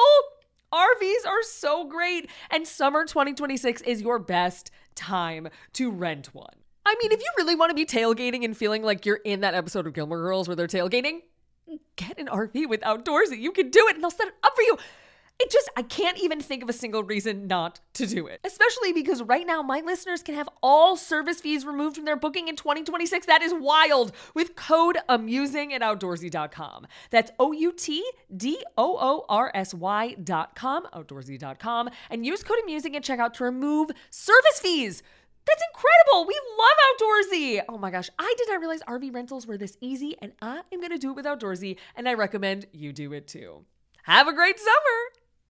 R Vs are so great, and summer twenty twenty-six is your best time to rent one. I mean, if you really want to be tailgating and feeling like you're in that episode of Gilmore Girls where they're tailgating, get an R V with Outdoorsy. You can do it and they'll set it up for you. It just, I can't even think of a single reason not to do it. Especially because right now my listeners can have all service fees removed from their booking in twenty twenty-six. That is wild with code AMUSING at outdoorsy dot com. That's O U T D O O R S Y dot com, outdoorsy dot com, and use code AMUSING at checkout to remove service fees. That's incredible. We love Outdoorsy. Oh my gosh. I did not realize R V rentals were this easy, and I am going to do it with Outdoorsy, and I recommend you do it too. Have a great summer.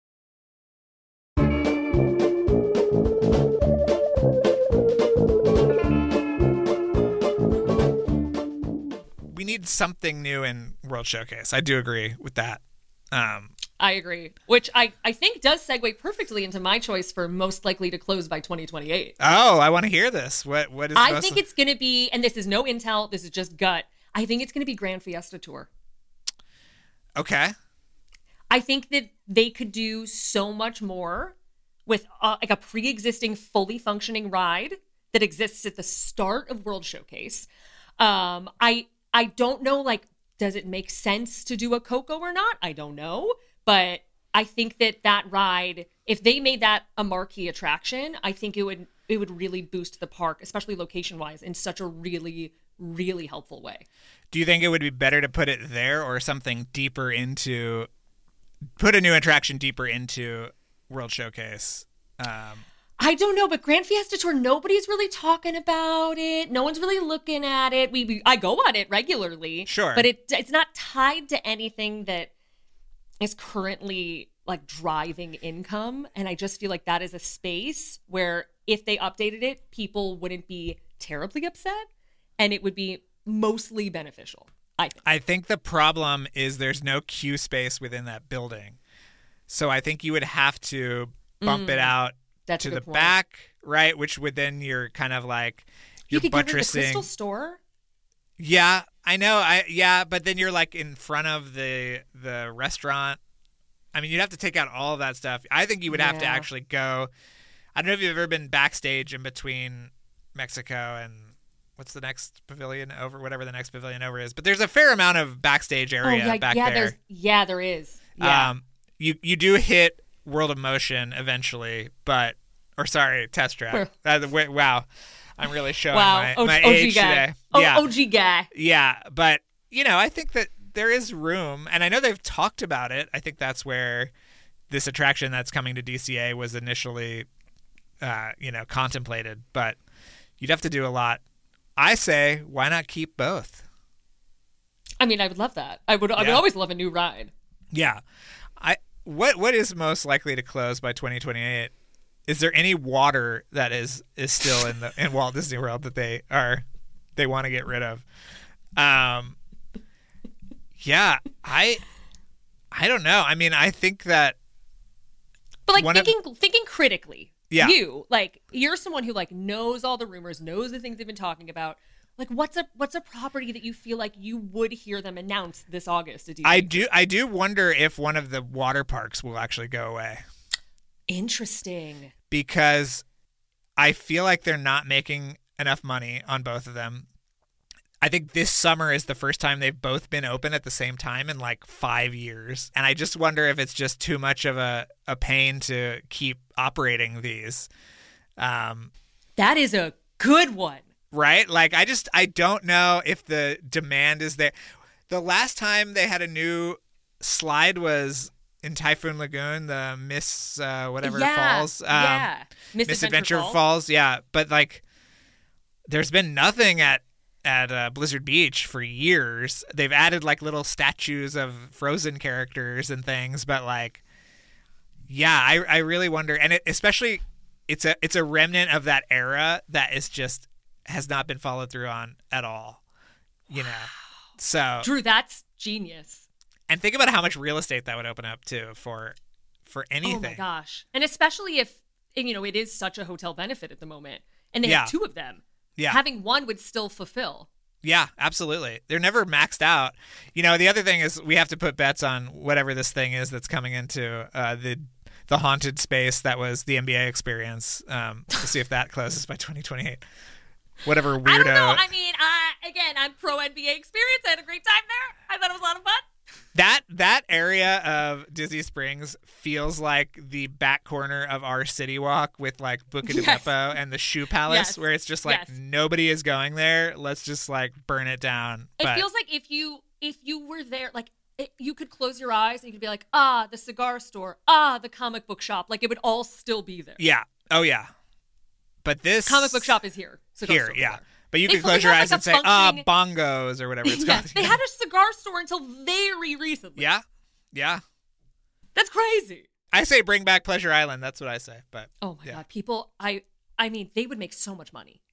We need something new in World Showcase. I do agree with that. Um, I agree, which I, I think does segue perfectly into my choice for most likely to close by twenty twenty-eight. Oh, I want to hear this. What what is? I think it's going to be, and this is no intel, this is just gut. I think it's going to be Grand Fiesta Tour. Okay. I think that they could do so much more with uh, like a pre-existing, fully functioning ride that exists at the start of World Showcase. Um, I I don't know, like, does it make sense to do a Coco or not? I don't know. But I think that that ride, if they made that a marquee attraction, I think it would it would really boost the park, especially location-wise, in such a really, really helpful way. Do you think it would be better to put it there or something deeper into, put a new attraction deeper into World Showcase? Um, I don't know, but Grand Fiesta Tour, nobody's really talking about it. No one's really looking at it. We, we I go on it regularly. Sure. But it it's not tied to anything that is currently like driving income. And I just feel like that is a space where if they updated it, people wouldn't be terribly upset and it would be mostly beneficial, I think. I think the problem is there's no queue space within that building. So I think you would have to bump mm, it out to the point. back, right? Which would then you're kind of like, you're you could buttressing. Get rid of the Crystal Store. Yeah, I know. I yeah, but then you're like in front of the the restaurant. I mean, you'd have to take out all of that stuff. I think you would have to Yeah. actually go. I don't know if you've ever been backstage in between Mexico and what's the next pavilion over, whatever the next pavilion over is. But there's a fair amount of backstage area oh yeah, back yeah. there. There's yeah, there is. Yeah. Um, you you do hit World of Motion eventually, but or sorry, Test Track. Uh, wait, wow, I'm really showing wow. my, O- my O G age guy. today. Oh, Yeah, O G guy. yeah, but you know, I think that there is room, and I know they've talked about it. I think that's where this attraction that's coming to D C A was initially, uh, you know, contemplated. But you'd have to do a lot. I say, why not keep both? I mean, I would love that. I would. I would Yeah. always love a new ride. Yeah, I what what is most likely to close by twenty twenty-eight? Is there any water that is is still in the in Walt Disney World that they are they want to get rid of? Um, yeah, I I don't know. I mean, I think that But like One of- thinking thinking critically. Yeah. You like you're someone who like knows all the rumors, knows the things they've been talking about. Like what's a what's a property that you feel like you would hear them announce this August at D C A? I do I do wonder if one of the water parks will actually go away, Interesting. because I feel like they're not making enough money on both of them. I think this summer is the first time they've both been open at the same time in like five years. And I just wonder if it's just too much of a, a pain to keep operating these. Um, That is a good one. right? Like, I just, I don't know if the demand is there. The last time they had a new slide was in Typhoon Lagoon, the Miss, uh, whatever yeah, falls. Um, yeah. Misadventure Falls. Yeah. But like, there's been nothing at, at uh, Blizzard Beach for years. They've added like little statues of Frozen characters and things, but like, yeah, I, I really wonder. And it, especially it's a, it's a remnant of that era that is just has not been followed through on at all, you know? So, Drew, that's genius. and think about how much real estate that would open up too for, for anything. Oh my gosh. And especially if, and, you know, it is such a hotel benefit at the moment and they Yeah. have two of them. Yeah. Having one would still fulfill. Yeah, absolutely. They're never maxed out. You know, the other thing is we have to put bets on whatever this thing is that's coming into uh, the the haunted space that was the N B A experience. Um, to see if that closes by twenty twenty-eight. Whatever weirdo. I don't know. I mean, uh, again, I'm pro N B A experience. I had a great time there. I thought it was a lot of fun. That that area of Disney Springs feels like the back corner of our City Walk with like Buca di Yes. Beppo and the Shoe Palace, Yes. where it's just like Yes. nobody is going there. Let's just like burn it down. It But feels like if you if you were there, like it, you could close your eyes and you could be like, ah, the cigar store, ah, the comic book shop. Like it would all still be there. yeah, oh yeah. But this Comic book shop is here. Cigar here, store is yeah. there. But you They can fully close your have, eyes like, and a say, ah, functioning- bongos or whatever it's Yes, called. they had a cigar store until very recently. Yeah, yeah. That's crazy. I say bring back Pleasure Island. That's what I say. But Oh my yeah. god, people! I I mean, they would make so much money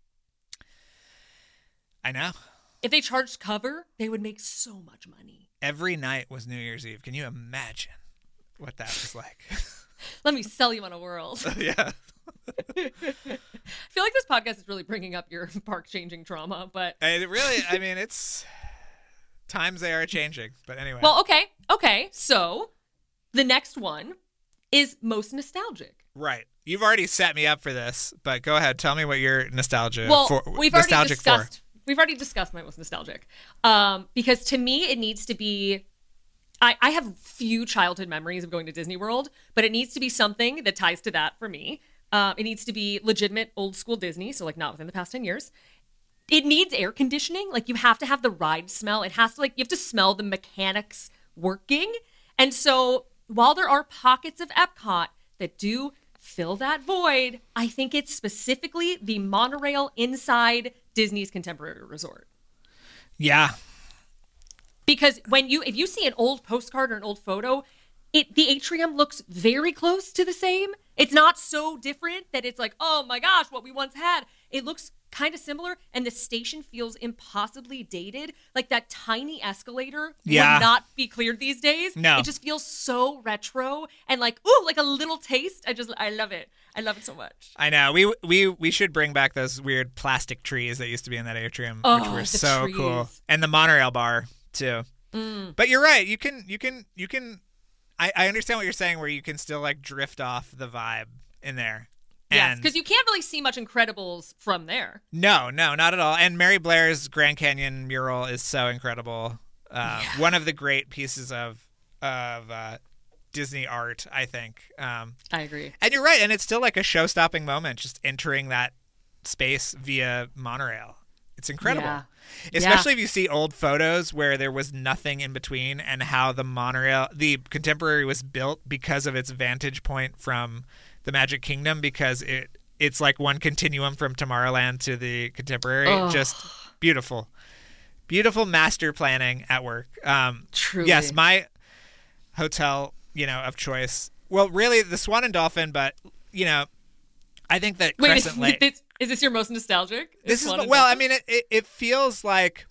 I know. if they charged cover. They would make so much money. Every night was New Year's Eve. Can you imagine what that was like? Let me sell you on a world. yeah. I feel like this podcast is really bringing up your park changing trauma, but And it really, I mean, it's times they are changing. But anyway. well, okay, okay. So the next one is most nostalgic. right. You've already set me up for this, but go ahead. Tell me what your nostalgia Well, for. we've already nostalgic discussed. for. We've already discussed my most nostalgic, um, because to me it needs to be. I, I have few childhood memories of going to Disney World, but it needs to be something that ties to that for me. Um, it needs to be legitimate old school Disney, so like not within the past ten years. It needs air conditioning. Like you have to have the ride smell. It has to like you have to smell the mechanics working. And so while there are pockets of Epcot that do fill that void, I think it's specifically the monorail inside Disney's Contemporary Resort. Yeah. Because when you if you see an old postcard or an old photo, it the atrium looks very close to the same. It's not so different that it's like, oh my gosh, what we once had. It looks kind of similar, and the station feels impossibly dated. Like that tiny escalator Yeah. would not be cleared these days. No. It just feels so retro and like, ooh, like a little taste. I just, I love it. I love it so much. I know. We we we should bring back those weird plastic trees that used to be in that atrium, Oh, which were the so trees. cool. And the monorail bar too. Mm. But you're right. You can you can you can I, I understand what you're saying where you can still like drift off the vibe in there. Yes, And because you can't really see much Incredibles from there. no, no, not at all. And Mary Blair's Grand Canyon mural is so incredible. Uh, Yeah. One of the great pieces of of uh, Disney art, I think. Um, I agree. and you're right. And it's still like a show-stopping moment, just entering that space via monorail. It's incredible. Yeah. Especially if you see old photos where there was nothing in between and how the monorail, the Contemporary was built because of its vantage point from the Magic Kingdom, because it it's like one continuum from Tomorrowland to the Contemporary. Ugh. Just beautiful. Beautiful master planning at work. Um, Truly. yes, my hotel, you know, of choice. Well, really the Swan and Dolphin, but, you know, I think that Wait, Crescent Lake. this, is this your most nostalgic? This is Swan and well, I Dolphin? mean, it, it it feels like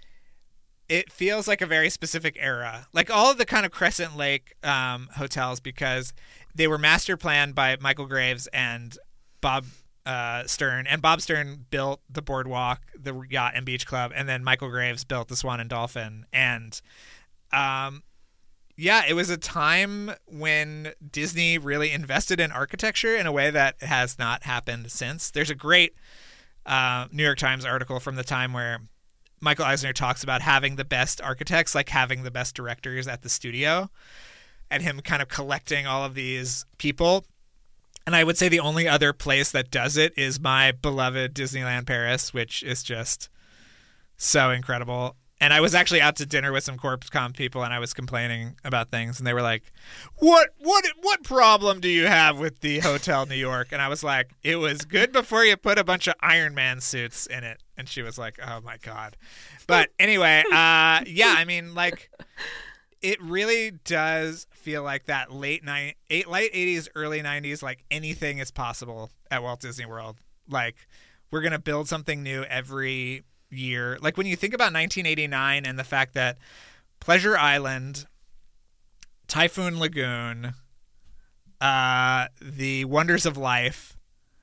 it feels like a very specific era, like all of the kind of Crescent Lake um, hotels, because they were master planned by Michael Graves and Bob uh, Stern, and Bob Stern built the Boardwalk, the Yacht and Beach Club, and then Michael Graves built the Swan and Dolphin, and um. Yeah, it was a time when Disney really invested in architecture in a way that has not happened since. There's a great uh, New York Times article from the time where Michael Eisner talks about having the best architects, like having the best directors at the studio, and him kind of collecting all of these people. And I would say the only other place that does it is my beloved Disneyland Paris, which is just so incredible. And I was actually out to dinner with some CorpCom people, and I was complaining about things, and they were like, "What, what, what problem do you have with the Hotel New York?" And I was like, "It was good before you put a bunch of Iron Man suits in it." And she was like, "Oh my god!" But anyway, uh, yeah, I mean, like, it really does feel like that late night, eight, late eighties, early nineties. Like anything is possible at Walt Disney World. Like we're gonna build something new every year. Like when you think about nineteen eighty-nine and the fact that Pleasure Island, Typhoon Lagoon, uh, the Wonders of Life,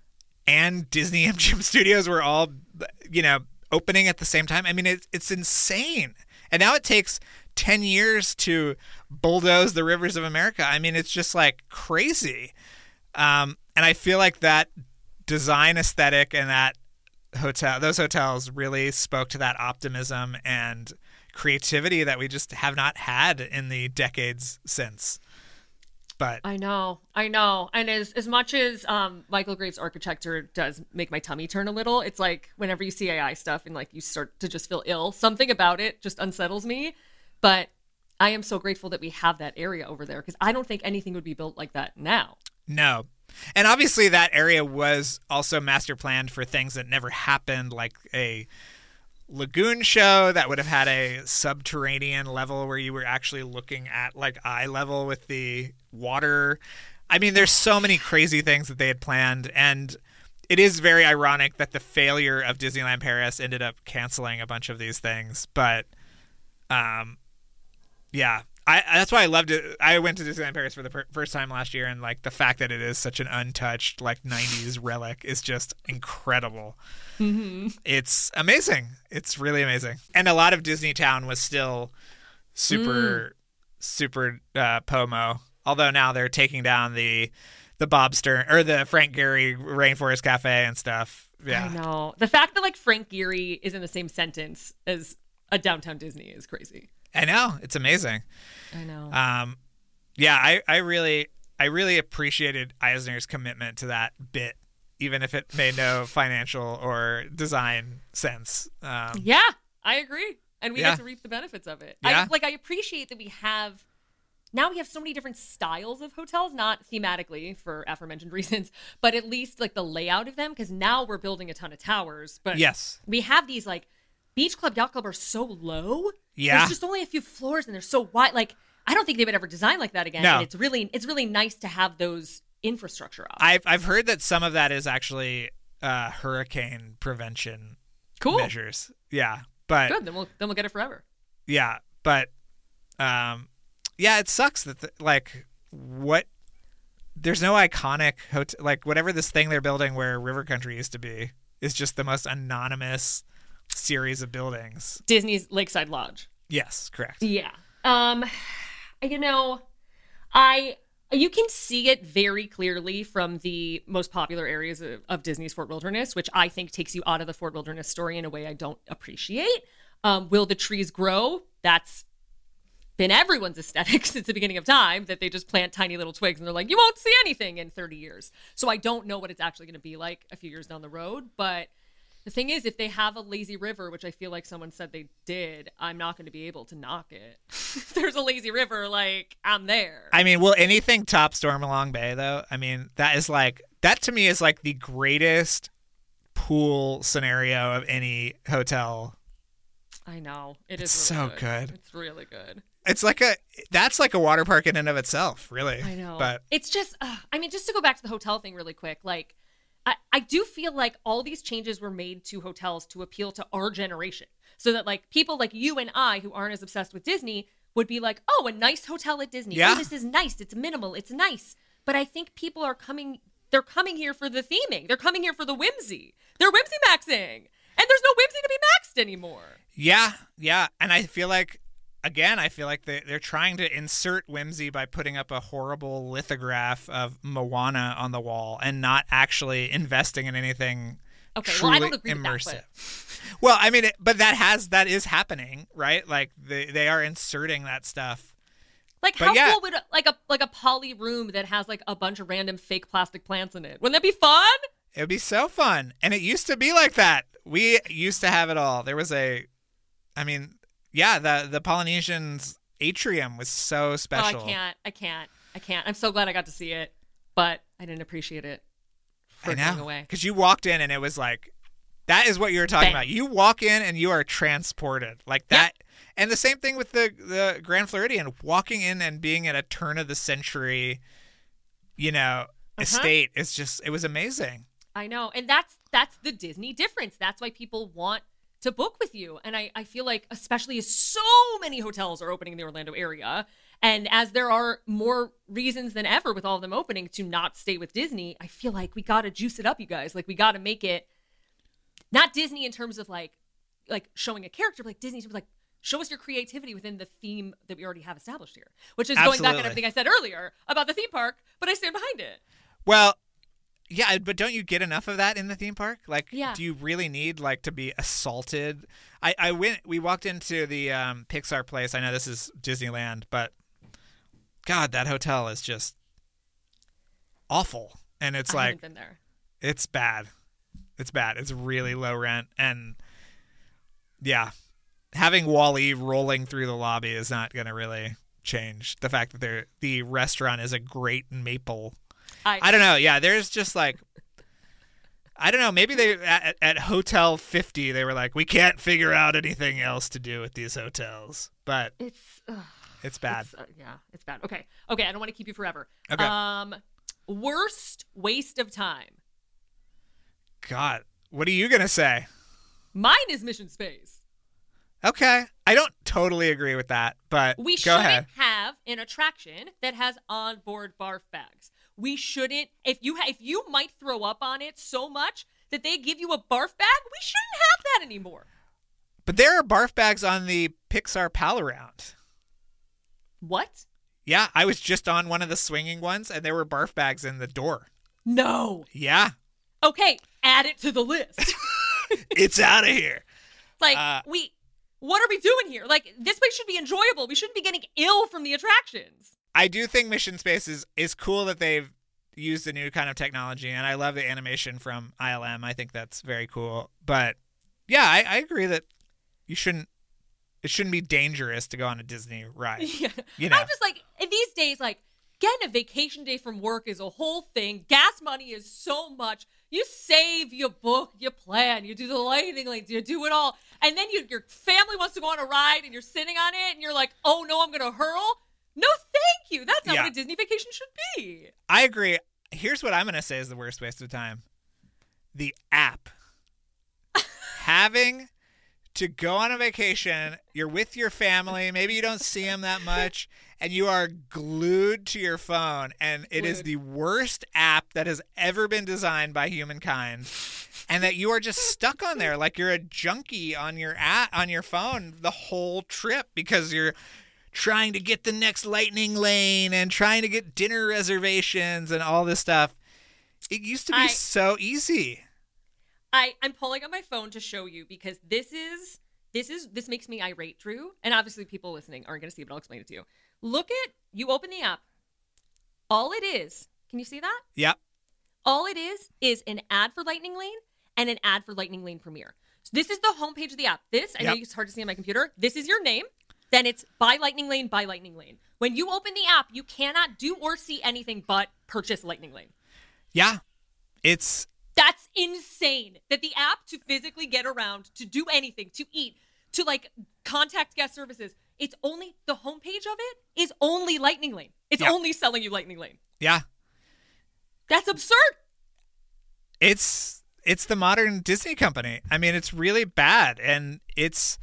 and Disney M G M Studios were all, you know, opening at the same time. I mean, it's it's insane. And now it takes ten years to bulldoze the rivers of America. I mean, it's just like crazy. Um, and I feel like that design aesthetic and that hotel, those hotels really spoke to that optimism and creativity that we just have not had in the decades since. But I know, I know. And as as much as um, Michael Graves' architecture does make my tummy turn a little, it's like whenever you see A I stuff and like you start to just feel ill, something about it just unsettles me. But I am so grateful that we have that area over there, because I don't think anything would be built like that now. no. And obviously that area was also master planned for things that never happened, like a lagoon show that would have had a subterranean level where you were actually looking at like eye level with the water. I mean, there's so many crazy things that they had planned, and it is very ironic that the failure of Disneyland Paris ended up canceling a bunch of these things. But um yeah, I that's why I loved it. I went to Disneyland Paris for the per- first time last year, and like the fact that it is such an untouched like nineties relic is just incredible. Mm-hmm. It's amazing. It's really amazing. And a lot of Disney Town was still super, mm. super uh, P O M O. Although now they're taking down the the Bob Stern or the Frank Gehry Rainforest Cafe and stuff. Yeah, I know. The fact that like Frank Gehry is in the same sentence as a downtown Disney is crazy. I know. It's amazing. I know. Um, yeah, I, I really, I really appreciated Eisner's commitment to that bit, even if it made no financial or design sense. Um, yeah, I agree. And we yeah. get to reap the benefits of it. Yeah. I, like, I appreciate that we have, now we have so many different styles of hotels, not thematically for aforementioned reasons, but at least like the layout of them, because now we're building a ton of towers. But yes. we have these like, Beach Club, Yacht Club are so low. Yeah. There's just only a few floors and they're so wide. Like, I don't think they would ever design like that again. No. And it's really, it's really nice to have those infrastructure up. I've I've heard that some of that is actually uh, hurricane prevention Cool. measures. Yeah, but Good. Then we'll then we'll get it forever. yeah, but um, yeah, it sucks that the, like what there's no iconic hotel, like whatever this thing they're building where River Country used to be is just the most anonymous series of buildings. Disney's Lakeside Lodge. Yes, correct. Yeah. Um, you know, I you can see it very clearly from the most popular areas of, of Disney's Fort Wilderness, which I think takes you out of the Fort Wilderness story in a way I don't appreciate. Um, will the trees grow? That's been everyone's aesthetic since the beginning of time, that they just plant tiny little twigs and they're like, you won't see anything in thirty years. So I don't know what it's actually going to be like a few years down the road. But the thing is, if they have a lazy river, which I feel like someone said they did, I'm not going to be able to knock it. If there's a lazy river, like, I'm there. I mean, will anything top Stormalong Bay, though? I mean, that is like, that to me is like the greatest pool scenario of any hotel. I know. It It's is really so good. It's really good. It's like a, that's like a water park in and of itself, really. I know. But it's just, uh, I mean, just to go back to the hotel thing really quick, like, I, I do feel like all these changes were made to hotels to appeal to our generation. So that, like, people like you and I who aren't as obsessed with Disney would be like, oh, a nice hotel at Disney. Yeah. Oh, this is nice. It's minimal. It's nice. But I think people are coming, they're coming here for the theming. They're coming here for the whimsy. They're whimsy maxing. And there's no whimsy to be maxed anymore. yeah, yeah. And I feel like, again, I feel like they, they're trying to insert whimsy by putting up a horrible lithograph of Moana on the wall and not actually investing in anything Okay, truly well, I don't agree immersive. with that, but Well, I mean, it, but that has that is happening, right? Like they they are inserting that stuff. like, But how yeah. cool would a, like a like a poly room that has like a bunch of random fake plastic plants in it? Wouldn't that be fun? It would be so fun, and it used to be like that. We used to have it all. There was a, I mean, yeah, the the Polynesians atrium was so special. Oh, I can't. I can't. I can't. I'm so glad I got to see it, but I didn't appreciate it for I it going know, away. because you walked in and it was like, that is what you were talking Bam. about. You walk in and you are transported like that. And the same thing with the the Grand Floridian, walking in and being at a turn of the century, you know, estate. It's just, it was amazing. I know. And that's that's the Disney difference. That's why people want to book with you. And I, I feel like, especially as so many hotels are opening in the Orlando area, and as there are more reasons than ever with all of them opening to not stay with Disney, I feel like we got to juice it up, you guys. Like, we got to make it not Disney in terms of like like showing a character, but like Disney in terms of like, show us your creativity within the theme that we already have established here, which is going back Absolutely. on everything I said earlier about the theme park, but I stand behind it. Well, yeah, but don't you get enough of that in the theme park? Like, Yeah. do you really need like to be assaulted? I, I went, we walked into the um, Pixar place. I know this is Disneyland, but God, that hotel is just awful. And it's I like, haven't been there. it's bad. It's bad. It's really low rent. And yeah, having Wall-E rolling through the lobby is not going to really change the fact that they're, the restaurant is a great maple. I, I don't know. Yeah, there's just like, I don't know. Maybe they at, at Hotel fifty they were like, we can't figure out anything else to do with these hotels, but It's ugh, it's bad. it's, uh, yeah, it's bad. Okay, okay. I don't want to keep you forever. Okay. Um, worst waste of time. God, what are you gonna say? Mine is Mission Space. Okay, I don't totally agree with that, but We go shouldn't ahead. have an attraction that has onboard barf bags. We shouldn't. If you ha- if you might throw up on it so much that they give you a barf bag, we shouldn't have that anymore. But there are barf bags on the Pixar Pal Around. What? Yeah, I was just on one of the swinging ones, and there were barf bags in the door. No. Yeah, Okay, add it to the list. it's out of here. Like, Uh, we, what are we doing here? Like, this place should be enjoyable. We shouldn't be getting ill from the attractions. I do think Mission Space is, is cool that they've used a new kind of technology, and I love the animation from I L M. I think that's very cool. But yeah, I, I agree that you shouldn't. It shouldn't be dangerous to go on a Disney ride. Yeah. You know. I'm just like, in these days, like, getting a vacation day from work is a whole thing. Gas money is so much. You save, you book, you plan, you do the lightning lanes, you do it all. And then you, your family wants to go on a ride and you're sitting on it and you're like, oh no, I'm going to hurl. No, thank you. That's not Yeah. what a Disney vacation should be. I agree. Here's what I'm gonna say is the worst waste of time. the app. Having to go on a vacation, you're with your family, maybe you don't see them that much, and you are glued to your phone, and it Glued. is the worst app that has ever been designed by humankind, and that you are just stuck on there like you're a junkie on your app, on your phone the whole trip because you're trying to get the next lightning lane and trying to get dinner reservations and all this stuff. It used to be I- so easy. I, I'm pulling up my phone to show you because this is this is this makes me irate, Drew. And obviously people listening aren't going to see it, but I'll explain it to you. Look at, you open the app. All it is, can you see that? Yep. All it is is an ad for Lightning Lane and an ad for Lightning Lane Premier. So this is the homepage of the app. This, I know Yep. it's hard to see on my computer. This is your name. Then it's buy Lightning Lane, buy Lightning Lane. When you open the app, you cannot do or see anything but purchase Lightning Lane. Yeah. It's That's insane that the app to physically get around, to do anything, to eat, to like contact guest services, it's only, the homepage of it is only Lightning Lane. It's Yeah. only selling you Lightning Lane. yeah. That's absurd. It's it's the modern Disney company. I mean, it's really bad, and it's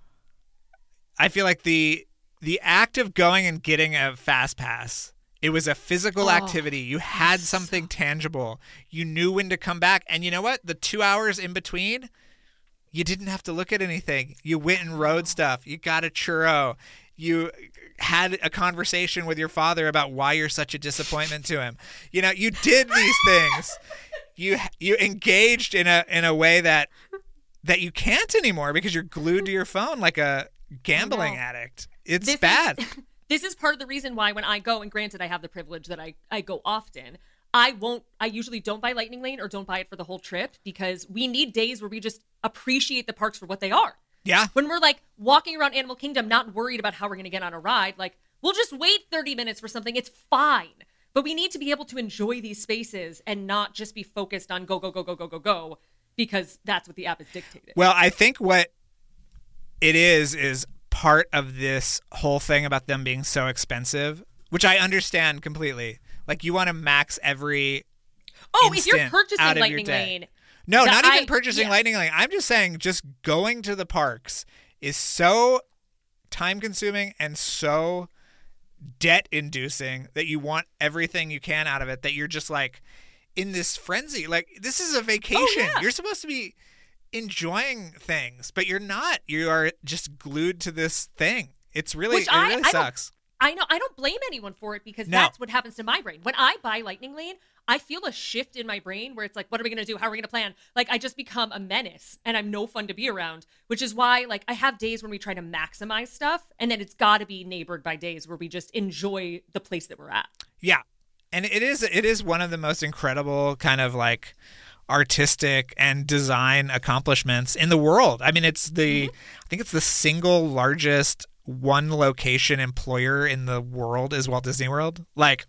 I feel like the the act of going and getting a fast pass, it was a physical Oh, activity. You had something tangible. You knew when to come back. And you know what? The two hours in between, you didn't have to look at anything. You went and rode stuff. You got a churro. You had a conversation with your father about why you're such a disappointment to him. You know, you did these things. You you engaged in a in a way that that you can't anymore because you're glued to your phone like a gambling know. addict. It's This is- bad. This is part of the reason why when I go, and granted I have the privilege that I, I go often, I won't, I usually don't buy Lightning Lane or don't buy it for the whole trip because we need days where we just appreciate the parks for what they are. Yeah. When we're like walking around Animal Kingdom, not worried about how we're going to get on a ride, like we'll just wait thirty minutes for something. It's fine. But we need to be able to enjoy these spaces and not just be focused on go, go, go, go, go, go, go, because that's what the app is dictated. Well, I think what it is is part of this whole thing about them being so expensive, which I understand completely. Like you want to max every oh, if you're instant purchasing out of your Lightning day. Lane, No, that not even I- purchasing yeah. Lightning Lane. I'm just saying just going to the parks is so time consuming and so debt inducing that you want everything you can out of it, that you're just like in this frenzy. Like this is a vacation. Oh, yeah. You're supposed to be enjoying things, but you're not. You are just glued to this thing. It's really, Which it I- really I don't- sucks. I know I don't blame anyone for it because No. that's what happens to my brain. When I buy Lightning Lane, I feel a shift in my brain where it's like, what are we going to do? How are we going to plan? Like, I just become a menace and I'm no fun to be around, which is why, like, I have days when we try to maximize stuff and then it's got to be neighbored by days where we just enjoy the place that we're at. Yeah. And it is it is one of the most incredible kind of like artistic and design accomplishments in the world. I mean, it's the I think it's the single largest one location employer in the world is Walt Disney World. Like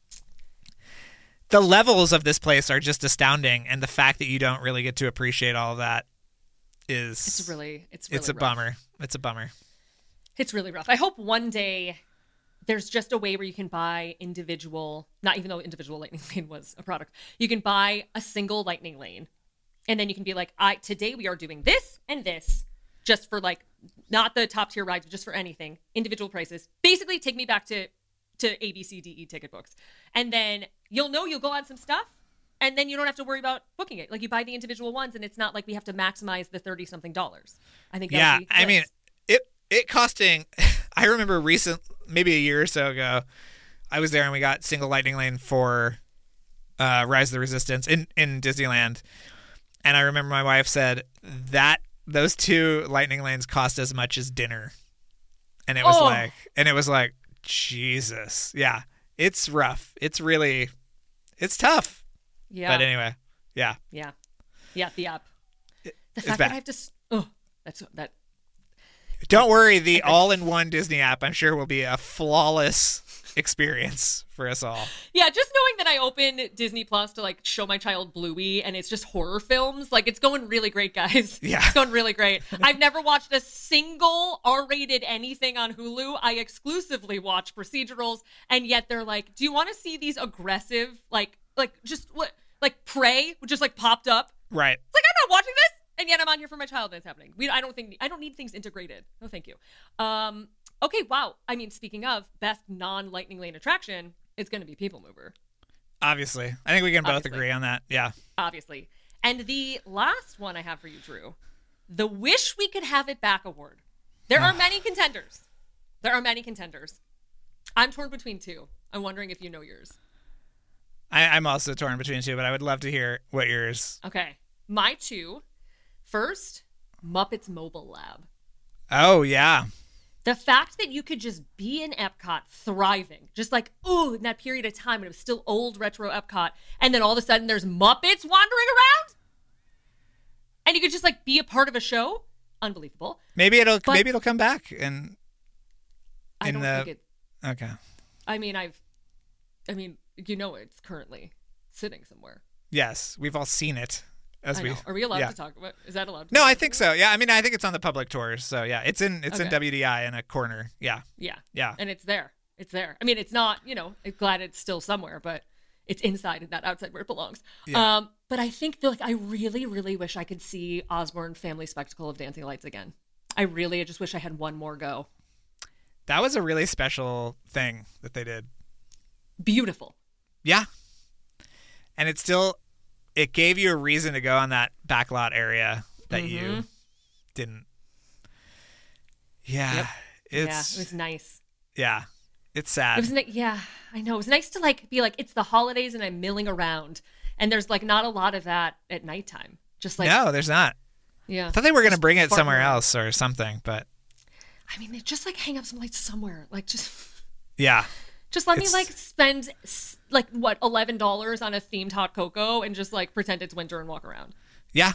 the levels of this place are just astounding, and the fact that you don't really get to appreciate all of that is It's really, it's really it's a rough. bummer. It's a bummer. It's really rough. I hope one day there's just a way where you can buy individual, not even though individual Lightning Lane was a product, you can buy a single Lightning Lane. And then you can be like, I today we are doing this and this just for like, not the top tier rides, but just for anything, individual prices. Basically take me back to, to A B C D E ticket books. And then you'll know you'll go on some stuff. And then you don't have to worry about booking it. Like you buy the individual ones and it's not like we have to maximize the thirty something dollars. I think that Yeah, would be I mean, bliss. it it costing. I remember recent, maybe a year or so ago, I was there and we got single Lightning Lane for uh, Rise of the Resistance in in Disneyland, and I remember my wife said that those two Lightning Lanes cost as much as dinner, and it was Oh. like, and it was like, Jesus, yeah, it's rough. It's really, it's tough. yeah. But anyway, yeah. Yeah. Yeah, the app. The it's fact bad. that I have to s- oh, that's that Don't worry, the all-in-one Disney app, I'm sure, will be a flawless experience for us all. Yeah, just knowing that I open Disney Plus to like show my child Bluey and it's just horror films, like it's going really great, guys. Yeah. It's going really great. I've never watched a single R-rated anything on Hulu. I exclusively watch procedurals, and yet they're like, "Do you want to see these aggressive like like just what like Prey, which just like popped up Right. It's like, I'm not watching this, and yet I'm on here for my child and it's happening. We, I don't think, I don't need things integrated. No, thank you. Um, okay, wow. I mean, speaking of best non-lightning lane attraction, it's going to be People Mover. Obviously. I think we can both Obviously. agree on that. Yeah. Obviously. And the last one I have for you, Drew, the Wish We Could Have It Back award. There are many contenders. There are many contenders. I'm torn between two. I'm wondering if you know yours. I, I'm also torn between two, but I would love to hear what yours. Okay. My two. First, Muppets Mobile Lab. Oh, yeah. The fact that you could just be in Epcot thriving, just like, ooh, in that period of time when it was still old retro Epcot, and then all of a sudden there's Muppets wandering around, and you could just like be a part of a show. Unbelievable. Maybe it'll But- maybe it'll come back and I in don't the think it. okay. I mean, I've. I mean, you know, it's currently sitting somewhere. Yes, we've all seen it. As I we know. Are we allowed yeah. to talk about? Is that allowed? To No, talk I about think it? so. Yeah, I mean, I think it's on the public tours. So yeah, it's in it's in Okay. W D I in a corner. Yeah, Yeah. yeah. And it's there. It's there. I mean, it's not. You know, I'm glad it's still somewhere, but it's inside and not outside where it belongs. Yeah. Um, but I think like I really, really wish I could see Osborne Family Spectacle of Dancing Lights again. I really, I just wish I had one more go. That was a really special thing that they did. Beautiful. Yeah, and it still it gave you a reason to go on that backlot area that Mhm. you didn't. Yeah, Yep. it's yeah, it was nice. yeah, it's It sad. was ni- yeah, I know. It was nice to like be like it's the holidays and I'm milling around, and there's like not a lot of that at nighttime. Just like no, there's not. yeah. I thought they were going to Just bring it farting somewhere around. else or something, but I mean, they just like hang up some lights somewhere. Like just yeah, just let It's- me like spend s- like what eleven dollars on a themed hot cocoa and just like pretend it's winter and walk around. yeah.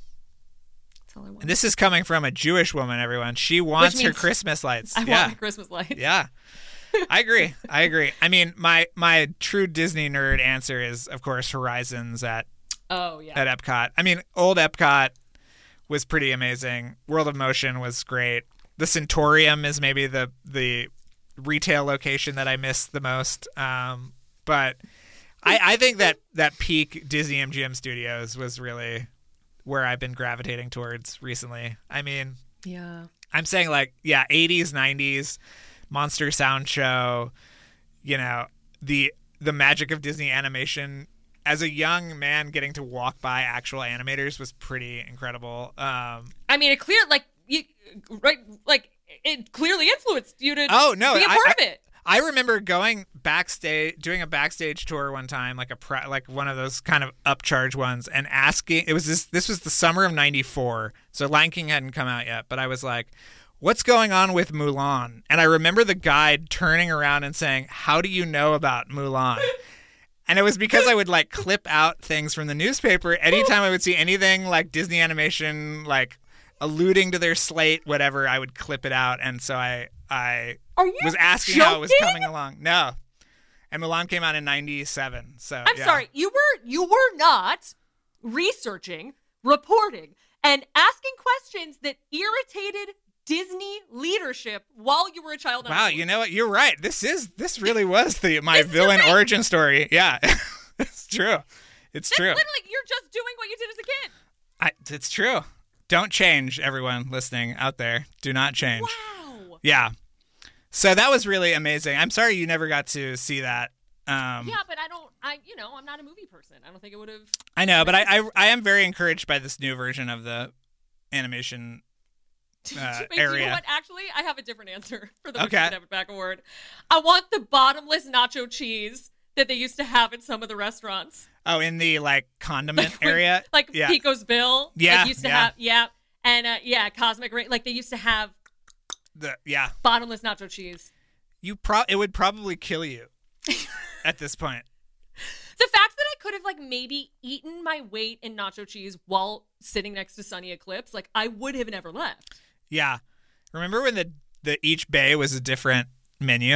That's all I want. And this is coming from a Jewish woman, everyone. She wants her means Christmas lights. I yeah. want my Christmas lights. Yeah. I agree. I agree. I mean, my my true Disney nerd answer is, of course, Horizons at, Oh yeah. at Epcot. I mean, old Epcot was pretty amazing. World of Motion was great. The Centurium is maybe the the retail location that I miss the most. Um, but I, I think that, that peak Disney M G M Studios was really where I've been gravitating towards recently. I mean, yeah. I'm saying like, yeah, eighties, nineties, Monster Sound Show, you know, the the magic of Disney animation. As a young man, getting to walk by actual animators was pretty incredible. Um, I mean, it clear like you right like it clearly influenced you to oh no, be a I, part I, of it. I remember going backstage, doing a backstage tour one time, like a pri- like one of those kind of upcharge ones, and asking. It was this. This was the summer of ninety-four, so Lion King hadn't come out yet. But I was like, "What's going on with Mulan?" And I remember the guide turning around and saying, "How do you know about Mulan?" And it was because I would like clip out things from the newspaper anytime I would see anything like Disney animation, like alluding to their slate, whatever. I would clip it out, and so I I. Are you was asking joking? how it was coming along. No. And Mulan came out in ninety-seven. So I'm yeah. sorry, you were you were not researching, reporting, and asking questions that irritated Disney leadership while you were a child. on Wow, board. you know what? You're right. This is this really was the my This is villain the thing. origin story. Yeah. It's true. It's That's true. literally you're just doing what you did as a kid. I, it's true. Don't change, everyone listening out there. Do not change. Wow. Yeah. So that was really amazing. I'm sorry you never got to see that. Um, Yeah, but I don't. I you know I'm not a movie person. I don't think it would have. I know, but I, I I am very encouraged by this new version of the animation uh, Wait, area. You know what? Actually, I have a different answer for the Okay. okay. Have It Back award. I want the bottomless nacho cheese that they used to have at some of the restaurants. Oh, in the like condiment Like, when- area, like yeah, Pico's Bill. Yeah, like, used to yeah. have yeah, and uh, yeah, Cosmic Rain. Like they used to have the yeah. bottomless nacho cheese. You pro it would probably kill you at this point. The fact that I could have like maybe eaten my weight in nacho cheese while sitting next to Sunny Eclipse, like I would have never left. Yeah, remember when the the each bay was a different menu?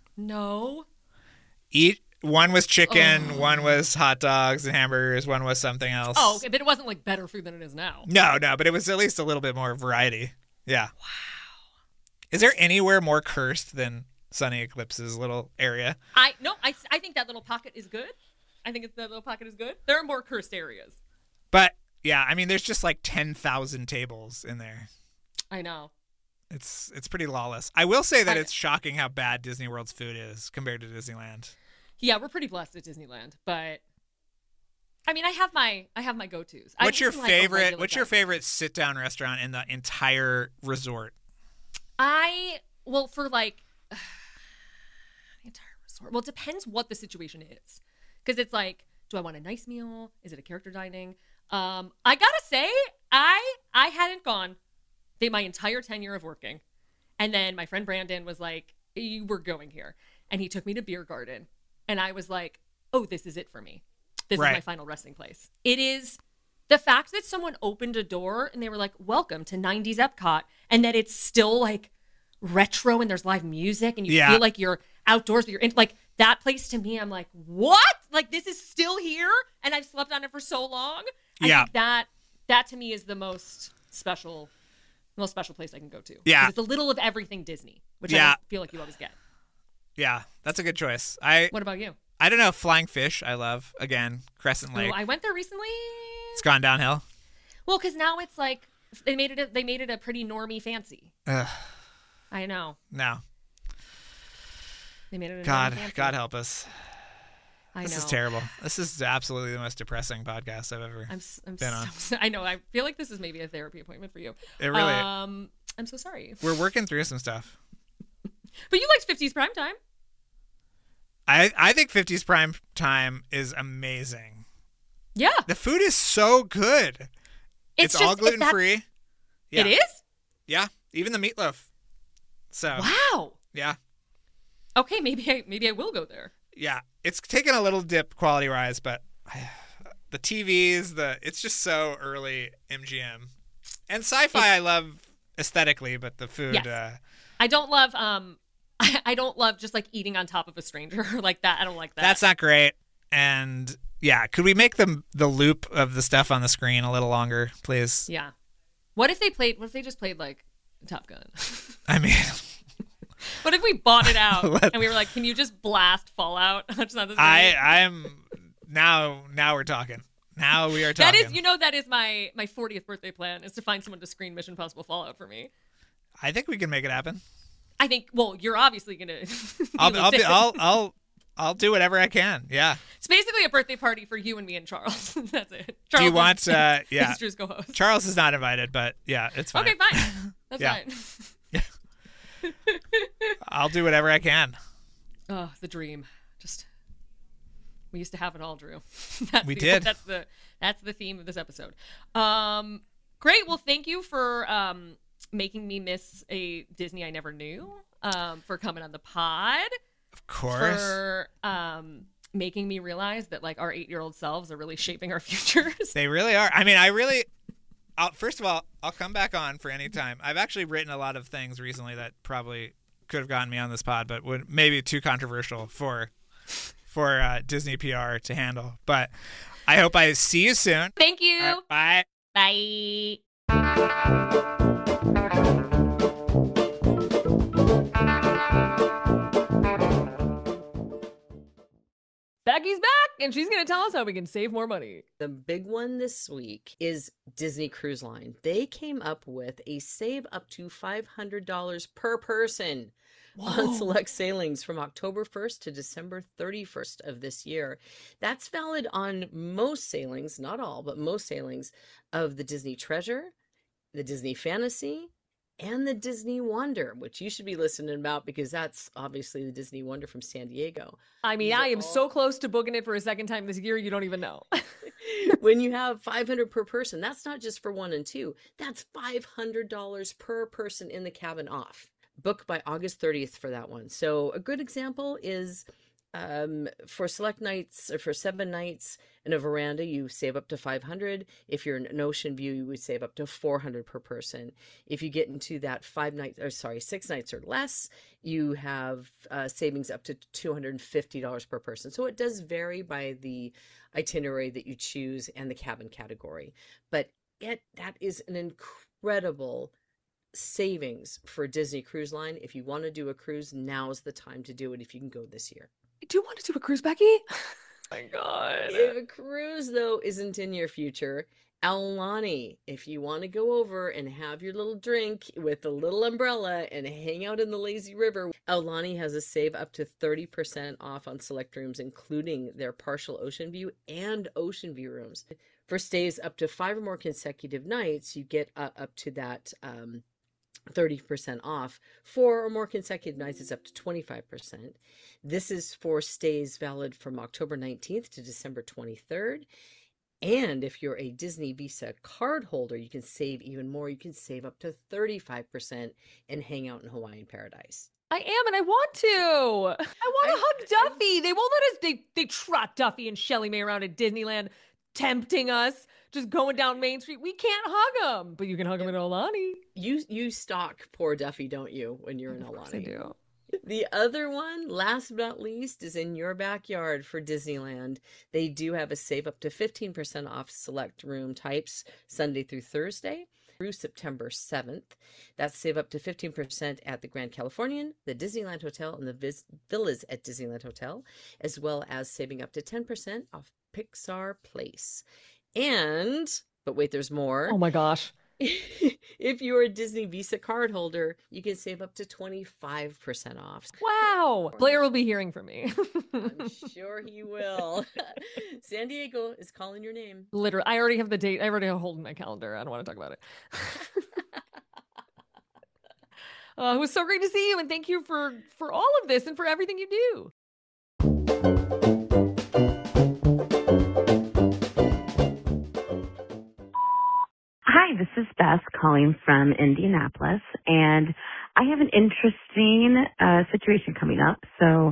No. Each one was chicken, Oh. one was hot dogs and hamburgers, one was something else. Oh, okay, but it wasn't like better food than it is now. No, no, but it was at least a little bit more variety. Yeah. Wow. Is there anywhere more cursed than Sunny Eclipse's little area? I no, I I think that little pocket is good. I think it's, that little pocket is good. There are more cursed areas. But Yeah, I mean, there's just like ten thousand tables in there. I know. It's it's pretty lawless. I will say that I, it's shocking how bad Disney World's food is compared to Disneyland. Yeah, we're pretty blessed at Disneyland, but I mean, I have my I have my go-tos. What's I your like favorite what's your dining. favorite sit-down restaurant in the entire resort? I well for like the entire resort. Well, it depends what the situation is. Cuz it's like, do I want a nice meal? Is it a character dining? Um, I got to say, I I hadn't gone they, my entire tenure of working. And then my friend Brandon was like, "You were going here." And he took me to Beer Garden. And I was like, "Oh, this is it for me. This Right. is my final resting place." It is the fact that someone opened a door and they were like, "Welcome to nineties Epcot," and that it's still like retro and there's live music and you Yeah. feel like you're outdoors, but you're in like that place. To me, I'm like, what? Like, this is still here and I've slept on it for so long. I Yeah. think that that to me is the most special, most special place I can go to. Yeah. 'Cause it's a little of everything Disney, which I Yeah. don't feel like you always get. Yeah, that's a good choice. I What about you? I don't know, Flying Fish, I love. Again, Crescent Lake. Oh, I went there recently. It's gone downhill. Well, because now it's like they made it. A, they made it a pretty normie fancy. Ugh, I know no. they made it. A God, normie fancy. God help us. I This know. is terrible. This is absolutely the most depressing podcast I've ever I'm. s- I'm been so, on. I know. I feel like this is maybe a therapy appointment for you. It really Um. I'm so sorry. We're working through some stuff. But you liked fifties prime time. I I think fifties prime time is amazing. Yeah. The food is so good. It's, It's, all just, gluten free. Yeah. It is. Yeah, even the meatloaf. So Wow. yeah, Okay. Maybe I. Maybe I will go there. yeah. It's taken a little dip quality rise, but the T Vs, the it's just so early M G M and sci-fi. I love aesthetically, but the food. Yes. Uh, I don't love. Um. I, I don't love just like eating on top of a stranger like that. I don't like that. that's not great. And yeah, could we make the the loop of the stuff on the screen a little longer, please? Yeah. What if they played? What if they just played like Top Gun? I mean, What if we bought it out Let- and we were like, "Can you just blast Fallout?" Just on the screen? I I'm now now we're talking. Now we are That talking. is, you know, that is my my fortieth birthday plan is to find someone to screen Mission Impossible Fallout for me. I think we can make it happen. I think. Well, you're obviously gonna. I'll I'll be I'll I'll I'll do whatever I can. Yeah. It's basically a birthday party for you and me and Charles. That's it. Do Charles you is- want? Uh, yeah. is Drew's co-host. Charles is not invited, but yeah, it's fine. Okay, fine. That's Yeah. fine. I'll do whatever I can. Oh, the dream. Just we used to have it all, Drew. That's We the, did. That's the that's the theme of this episode. Um, great. Well, thank you for um making me miss a Disney I never knew. Um, for coming on the pod. Of course. For um making me realize that like our eight-year-old selves are really shaping our futures. They really are. I mean, I really. I'll, first of all, I'll come back on for any time. I've actually written a lot of things recently that probably could have gotten me on this pod, but would maybe too controversial for for uh, Disney P R to handle. But I hope I see you soon. Thank you. All right, bye. Bye. Becky's back, and she's going to tell us how we can save more money. The big one this week is Disney Cruise Line. They came up with a save up to five hundred dollars per person on select sailings from October first to December thirty-first of this year. That's valid on most sailings, not all, but most sailings of the Disney Treasure, the Disney Fantasy, and the Disney Wonder, which you should be listening about because that's obviously the Disney Wonder from San Diego. I mean, These are I am all- so close to booking it for a second time this year, you don't even know. When you have five hundred per person, that's not just for one and two. That's five hundred dollars per person in the cabin off. Book by August thirtieth for that one. So a good example is um, for select nights, or for seven nights in a veranda, you save up to five hundred. If you're in an ocean view, you would save up to four hundred per person. If you get into that five nights, or sorry, six nights or less, you have uh, savings up to two hundred fifty dollars per person. So it does vary by the itinerary that you choose and the cabin category. But it that is an incredible savings for Disney Cruise Line. If you want to do a cruise, now's the time to do it if you can go this year. I do want to do a cruise, Becky. Oh my God. If a cruise, though, isn't in your future Aulani, if you want to go over and have your little drink with a little umbrella and hang out in the lazy river, Aulani has a save up to thirty percent off on select rooms, including their partial ocean view and ocean view rooms. For stays up to five or more consecutive nights, you get uh, up to that um, thirty percent off. Four or more consecutive nights is up to twenty-five percent. This is for stays valid from October nineteenth to December twenty-third. And if you're a Disney Visa card holder, you can save even more. You can save up to thirty-five percent and hang out in Hawaiian Paradise. I am, and I want to. I want to hug Duffy. They won't let us. They they trot Duffy and Shelley May around at Disneyland, tempting us, just going down Main Street. We can't hug them, but you can hug them in Aulani. You you stalk poor Duffy, don't you, when you're in Of course Aulani? I do. The other one, last but not least, is in your backyard for Disneyland. They do have a save up to fifteen percent off select room types Sunday through Thursday through September seventh. That's save up to fifteen percent at the Grand Californian, the Disneyland Hotel, and the Vis- Villas at Disneyland Hotel, as well as saving up to ten percent off Pixar Place. And, but wait, there's more. Oh my gosh. If you're a Disney Visa card holder, you can save up to twenty-five percent off. Wow. Blair will be hearing from me. I'm sure he will. San Diego is calling your name. Literally, I already have the date. I already have a hold in my calendar. I don't want to talk about it. uh, it was so great to see you, and thank you for for all of this and for everything you do. Hi, this is Beth calling from Indianapolis, and I have an interesting uh, situation coming up. So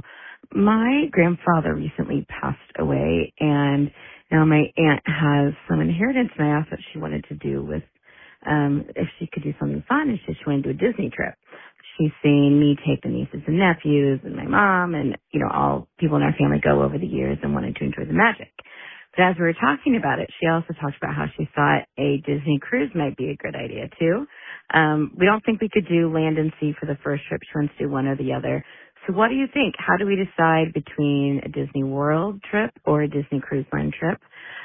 my grandfather recently passed away, and now my aunt has some inheritance, and I asked what she wanted to do with, um, if she could do something fun, and she said she wanted to do a Disney trip. She's seen me take the nieces and nephews and my mom and, you know, all people in our family go over the years and wanted to enjoy the magic. But as we were talking about it, she also talked about how she thought a Disney cruise might be a good idea, too. Um, we don't think we could do land and sea for the first trip. She wants to do one or the other. So what do you think? How do we decide between a Disney World trip or a Disney Cruise Line trip?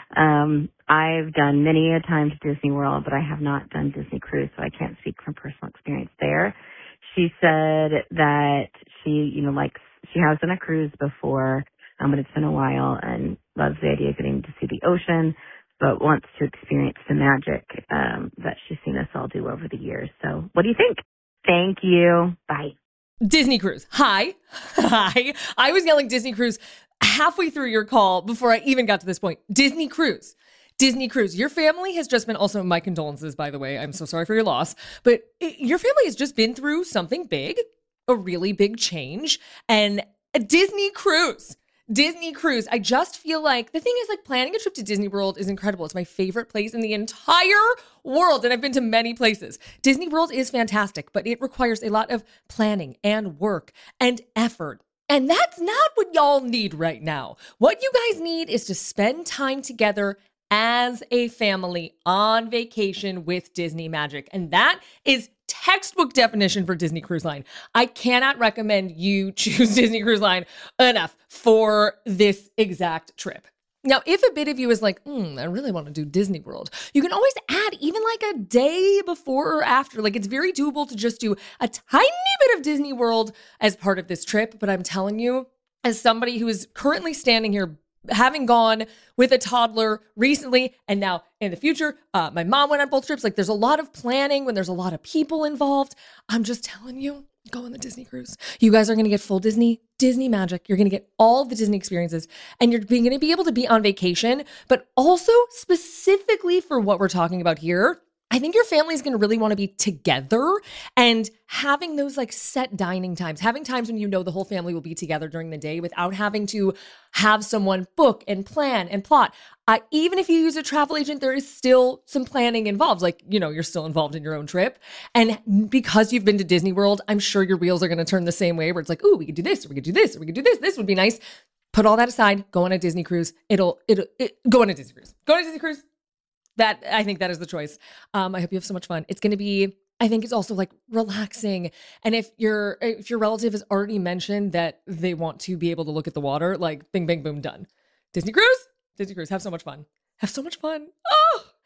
Um, I've done many a time to Disney World, but I have not done Disney Cruise, so I can't speak from personal experience there. She said that she, you know, likes, she has done a cruise before, um, but it's been a while, and loves the idea of getting to see the ocean, but wants to experience the magic um, that she's seen us all do over the years. So what do you think? Thank you. Bye. Disney Cruise. Hi. Hi. I was yelling Disney Cruise halfway through your call before I even got to this point. Disney Cruise. Disney Cruise. Your family has just been, also my condolences, by the way. I'm so sorry for your loss. But it, your family has just been through something big, a really big change, and a Disney Cruise. Disney Cruise. I just feel like the thing is, like, planning a trip to Disney World is incredible. It's my favorite place in the entire world, and I've been to many places. Disney World is fantastic, but it requires a lot of planning and work and effort. And that's not what y'all need right now. What you guys need is to spend time together as a family on vacation with Disney Magic. And that is textbook definition for Disney Cruise Line. I cannot recommend you choose Disney Cruise Line enough for this exact trip. Now, if a bit of you is like, hmm, I really want to do Disney World, you can always add even like a day before or after. Like, it's very doable to just do a tiny bit of Disney World as part of this trip. But I'm telling you, as somebody who is currently standing here having gone with a toddler recently and now in the future, uh, my mom went on both trips. Like, there's a lot of planning when there's a lot of people involved. I'm just telling you, go on the Disney cruise. You guys are going to get full Disney, Disney magic. You're going to get all the Disney experiences, and you're going to be able to be on vacation, but also specifically for what we're talking about here, I think your family is going to really want to be together, and having those like set dining times, having times when you know the whole family will be together during the day without having to have someone book and plan and plot. Uh, even if you use a travel agent, there is still some planning involved. Like, you know, you're still involved in your own trip. And because you've been to Disney World, I'm sure your wheels are going to turn the same way where it's like, ooh, we could do this, or we could do this, or we could do this. This would be nice. Put all that aside, go on a Disney cruise. It'll, it'll, it, go on a Disney cruise. Go on a Disney cruise. That, I think that is the choice. Um, I hope you have so much fun. It's going to be, I think it's also like relaxing. And if your if your relative has already mentioned that they want to be able to look at the water, like bing, bang, boom, done. Disney cruise, Disney cruise, have so much fun. Have so much fun. Oh,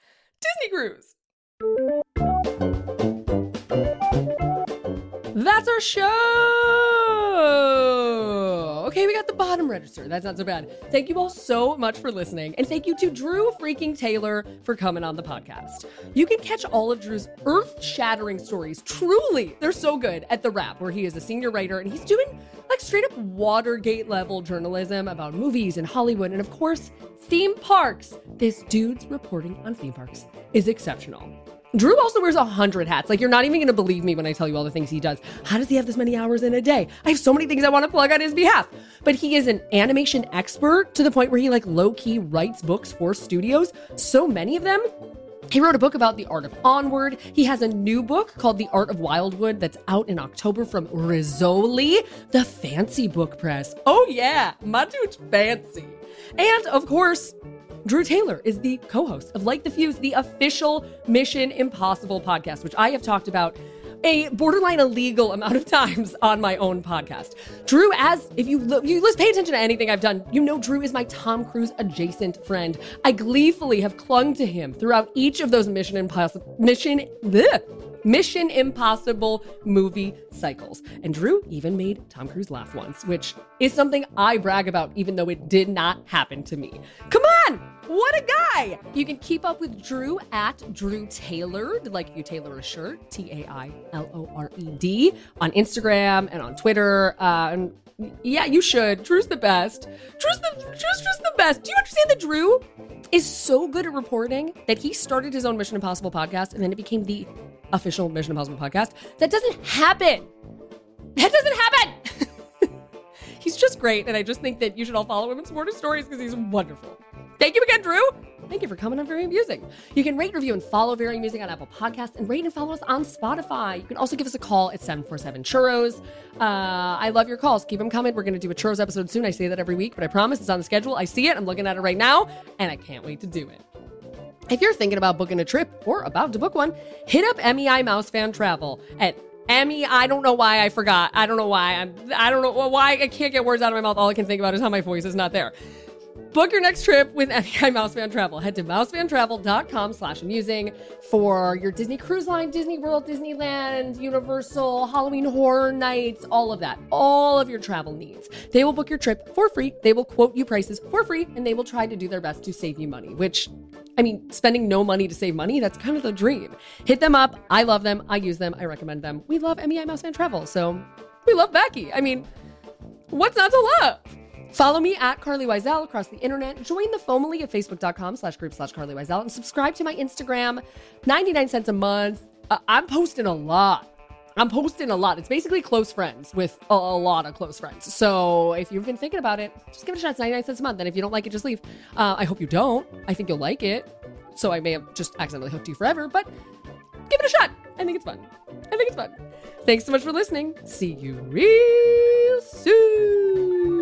Disney Cruise. That's our show. Okay, we got the bottom register. That's not so bad. Thank you all so much for listening. And thank you to Drew freaking Taylor for coming on the podcast. You can catch all of Drew's earth-shattering stories. Truly, they're so good at The Wrap, where he is a senior writer and he's doing like straight up Watergate level journalism about movies and Hollywood. And of course, theme parks. This dude's reporting on theme parks is exceptional. Drew also wears a hundred hats. Like, you're not even going to believe me when I tell you all the things he does. How does he have this many hours in a day? I have so many things I want to plug on his behalf. But he is an animation expert to the point where he like low-key writes books for studios. So many of them. He wrote a book about the art of Onward. He has a new book called The Art of Wildwood that's out in October from Rizzoli, the fancy book press. Oh yeah, my dude's fancy. And of course, Drew Taylor is the co-host of Light the Fuse, the official Mission Impossible podcast, which I have talked about a borderline illegal amount of times on my own podcast. Drew, as if you lo- you listen, pay attention to anything I've done, you know Drew is my Tom Cruise adjacent friend. I gleefully have clung to him throughout each of those Mission Impossible Mission bleh, Mission Impossible movie cycles. And Drew even made Tom Cruise laugh once, which is something I brag about, even though it did not happen to me. Come on! What a guy! You can keep up with Drew at Drew Tailored, like if you tailor a shirt, T A I L O R E D, on Instagram and on Twitter. Uh, and yeah, you should. Drew's the best. Drew's the Drew's just the best. Do you understand that Drew is so good at reporting that he started his own Mission Impossible podcast and then it became the official Mission Impossible podcast? That doesn't happen. That doesn't happen. He's just great, and I just think that you should all follow him and support his stories because he's wonderful. Thank you again, Drew. Thank you for coming on Very Amusing. You can rate, review, and follow Very Amusing on Apple Podcasts, and rate and follow us on Spotify. You can also give us a call at seven four seven churros. Uh, I love your calls. Keep them coming. We're going to do a churros episode soon. I say that every week, but I promise it's on the schedule. I see it. I'm looking at it right now, and I can't wait to do it. If you're thinking about booking a trip or about to book one, hit up M E I Mouse Fan Travel at M E I. I don't know why I forgot. I don't know why. I'm, I don't know why I can't get words out of my mouth. All I can think about is how my voice is not there. Book your next trip with M E I Mousefan Travel. Head to mousefantravel.com slash amusing for your Disney Cruise Line, Disney World, Disneyland, Universal, Halloween Horror Nights, all of that, all of your travel needs. They will book your trip for free. They will quote you prices for free, and they will try to do their best to save you money, which, I mean, spending no money to save money, that's kind of the dream. Hit them up. I love them. I use them. I recommend them. We love M E I Mousefan Travel, so we love Becky. I mean, what's not to love? Follow me at Carly Wiesel across the internet. Join the Fomily at facebook.com slash group slash Carly Wiesel and subscribe to my Instagram. ninety-nine cents a month. Uh, I'm posting a lot. I'm posting a lot. It's basically close friends with a, a lot of close friends. So if you've been thinking about it, just give it a shot. It's ninety-nine cents a month. And if you don't like it, just leave. Uh, I hope you don't. I think you'll like it. So I may have just accidentally hooked you forever, but give it a shot. I think it's fun. I think it's fun. Thanks so much for listening. See you real soon.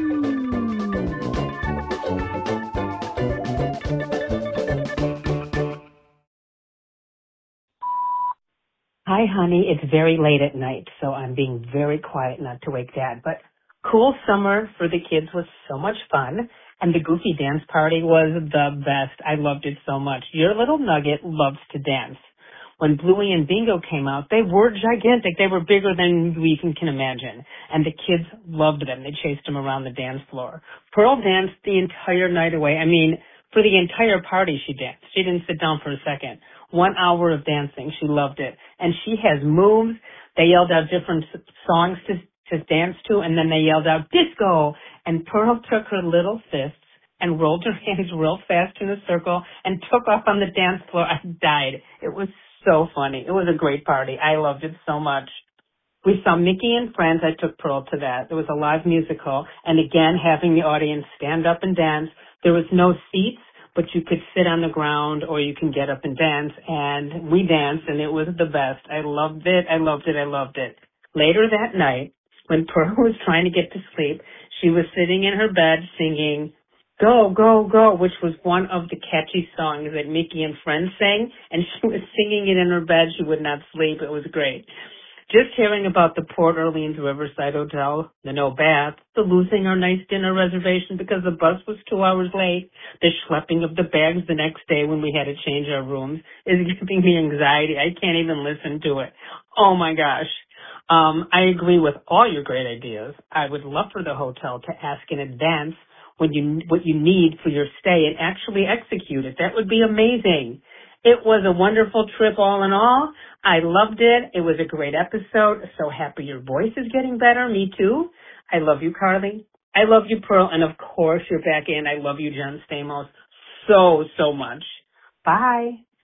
Hi, honey. It's very late at night, so I'm being very quiet not to wake Dad. But cool summer for the kids was so much fun, and the Goofy dance party was the best. I loved it so much. Your little nugget loves to dance. When Bluey and Bingo came out, they were gigantic. They were bigger than we can, can imagine. And the kids loved them. They chased them around the dance floor. Pearl danced the entire night away. I mean, for the entire party she danced. She didn't sit down for a second. One hour of dancing. She loved it. And she has moves. They yelled out different songs to, to dance to, and then they yelled out, disco! And Pearl took her little fists and rolled her hands real fast in a circle and took off on the dance floor. I died. It was so funny. It was a great party. I loved it so much. We saw Mickey and Friends. I took Pearl to that. There was a live musical, and again, having the audience stand up and dance. There was no seats, but you could sit on the ground or you can get up and dance, and we danced, and it was the best. I loved it. I loved it. I loved it. Later that night, when Pearl was trying to get to sleep, she was sitting in her bed singing Go, Go, Go, which was one of the catchy songs that Mickey and Friends sang, and she was singing it in her bed. She would not sleep. It was great. Just hearing about the Port Orleans Riverside Hotel, the no bath, the losing our nice dinner reservation because the bus was two hours late, the schlepping of the bags the next day when we had to change our rooms is giving me anxiety. I can't even listen to it. Oh my gosh. Um, I agree with all your great ideas. I would love for the hotel to ask in advance when you, what you need for your stay and actually execute it. That would be amazing. It was a wonderful trip all in all. I loved it. It was a great episode. So happy your voice is getting better. Me too. I love you, Carly. I love you, Pearl. And of course, you're back in. I love you, John Stamos, so, so much. Bye.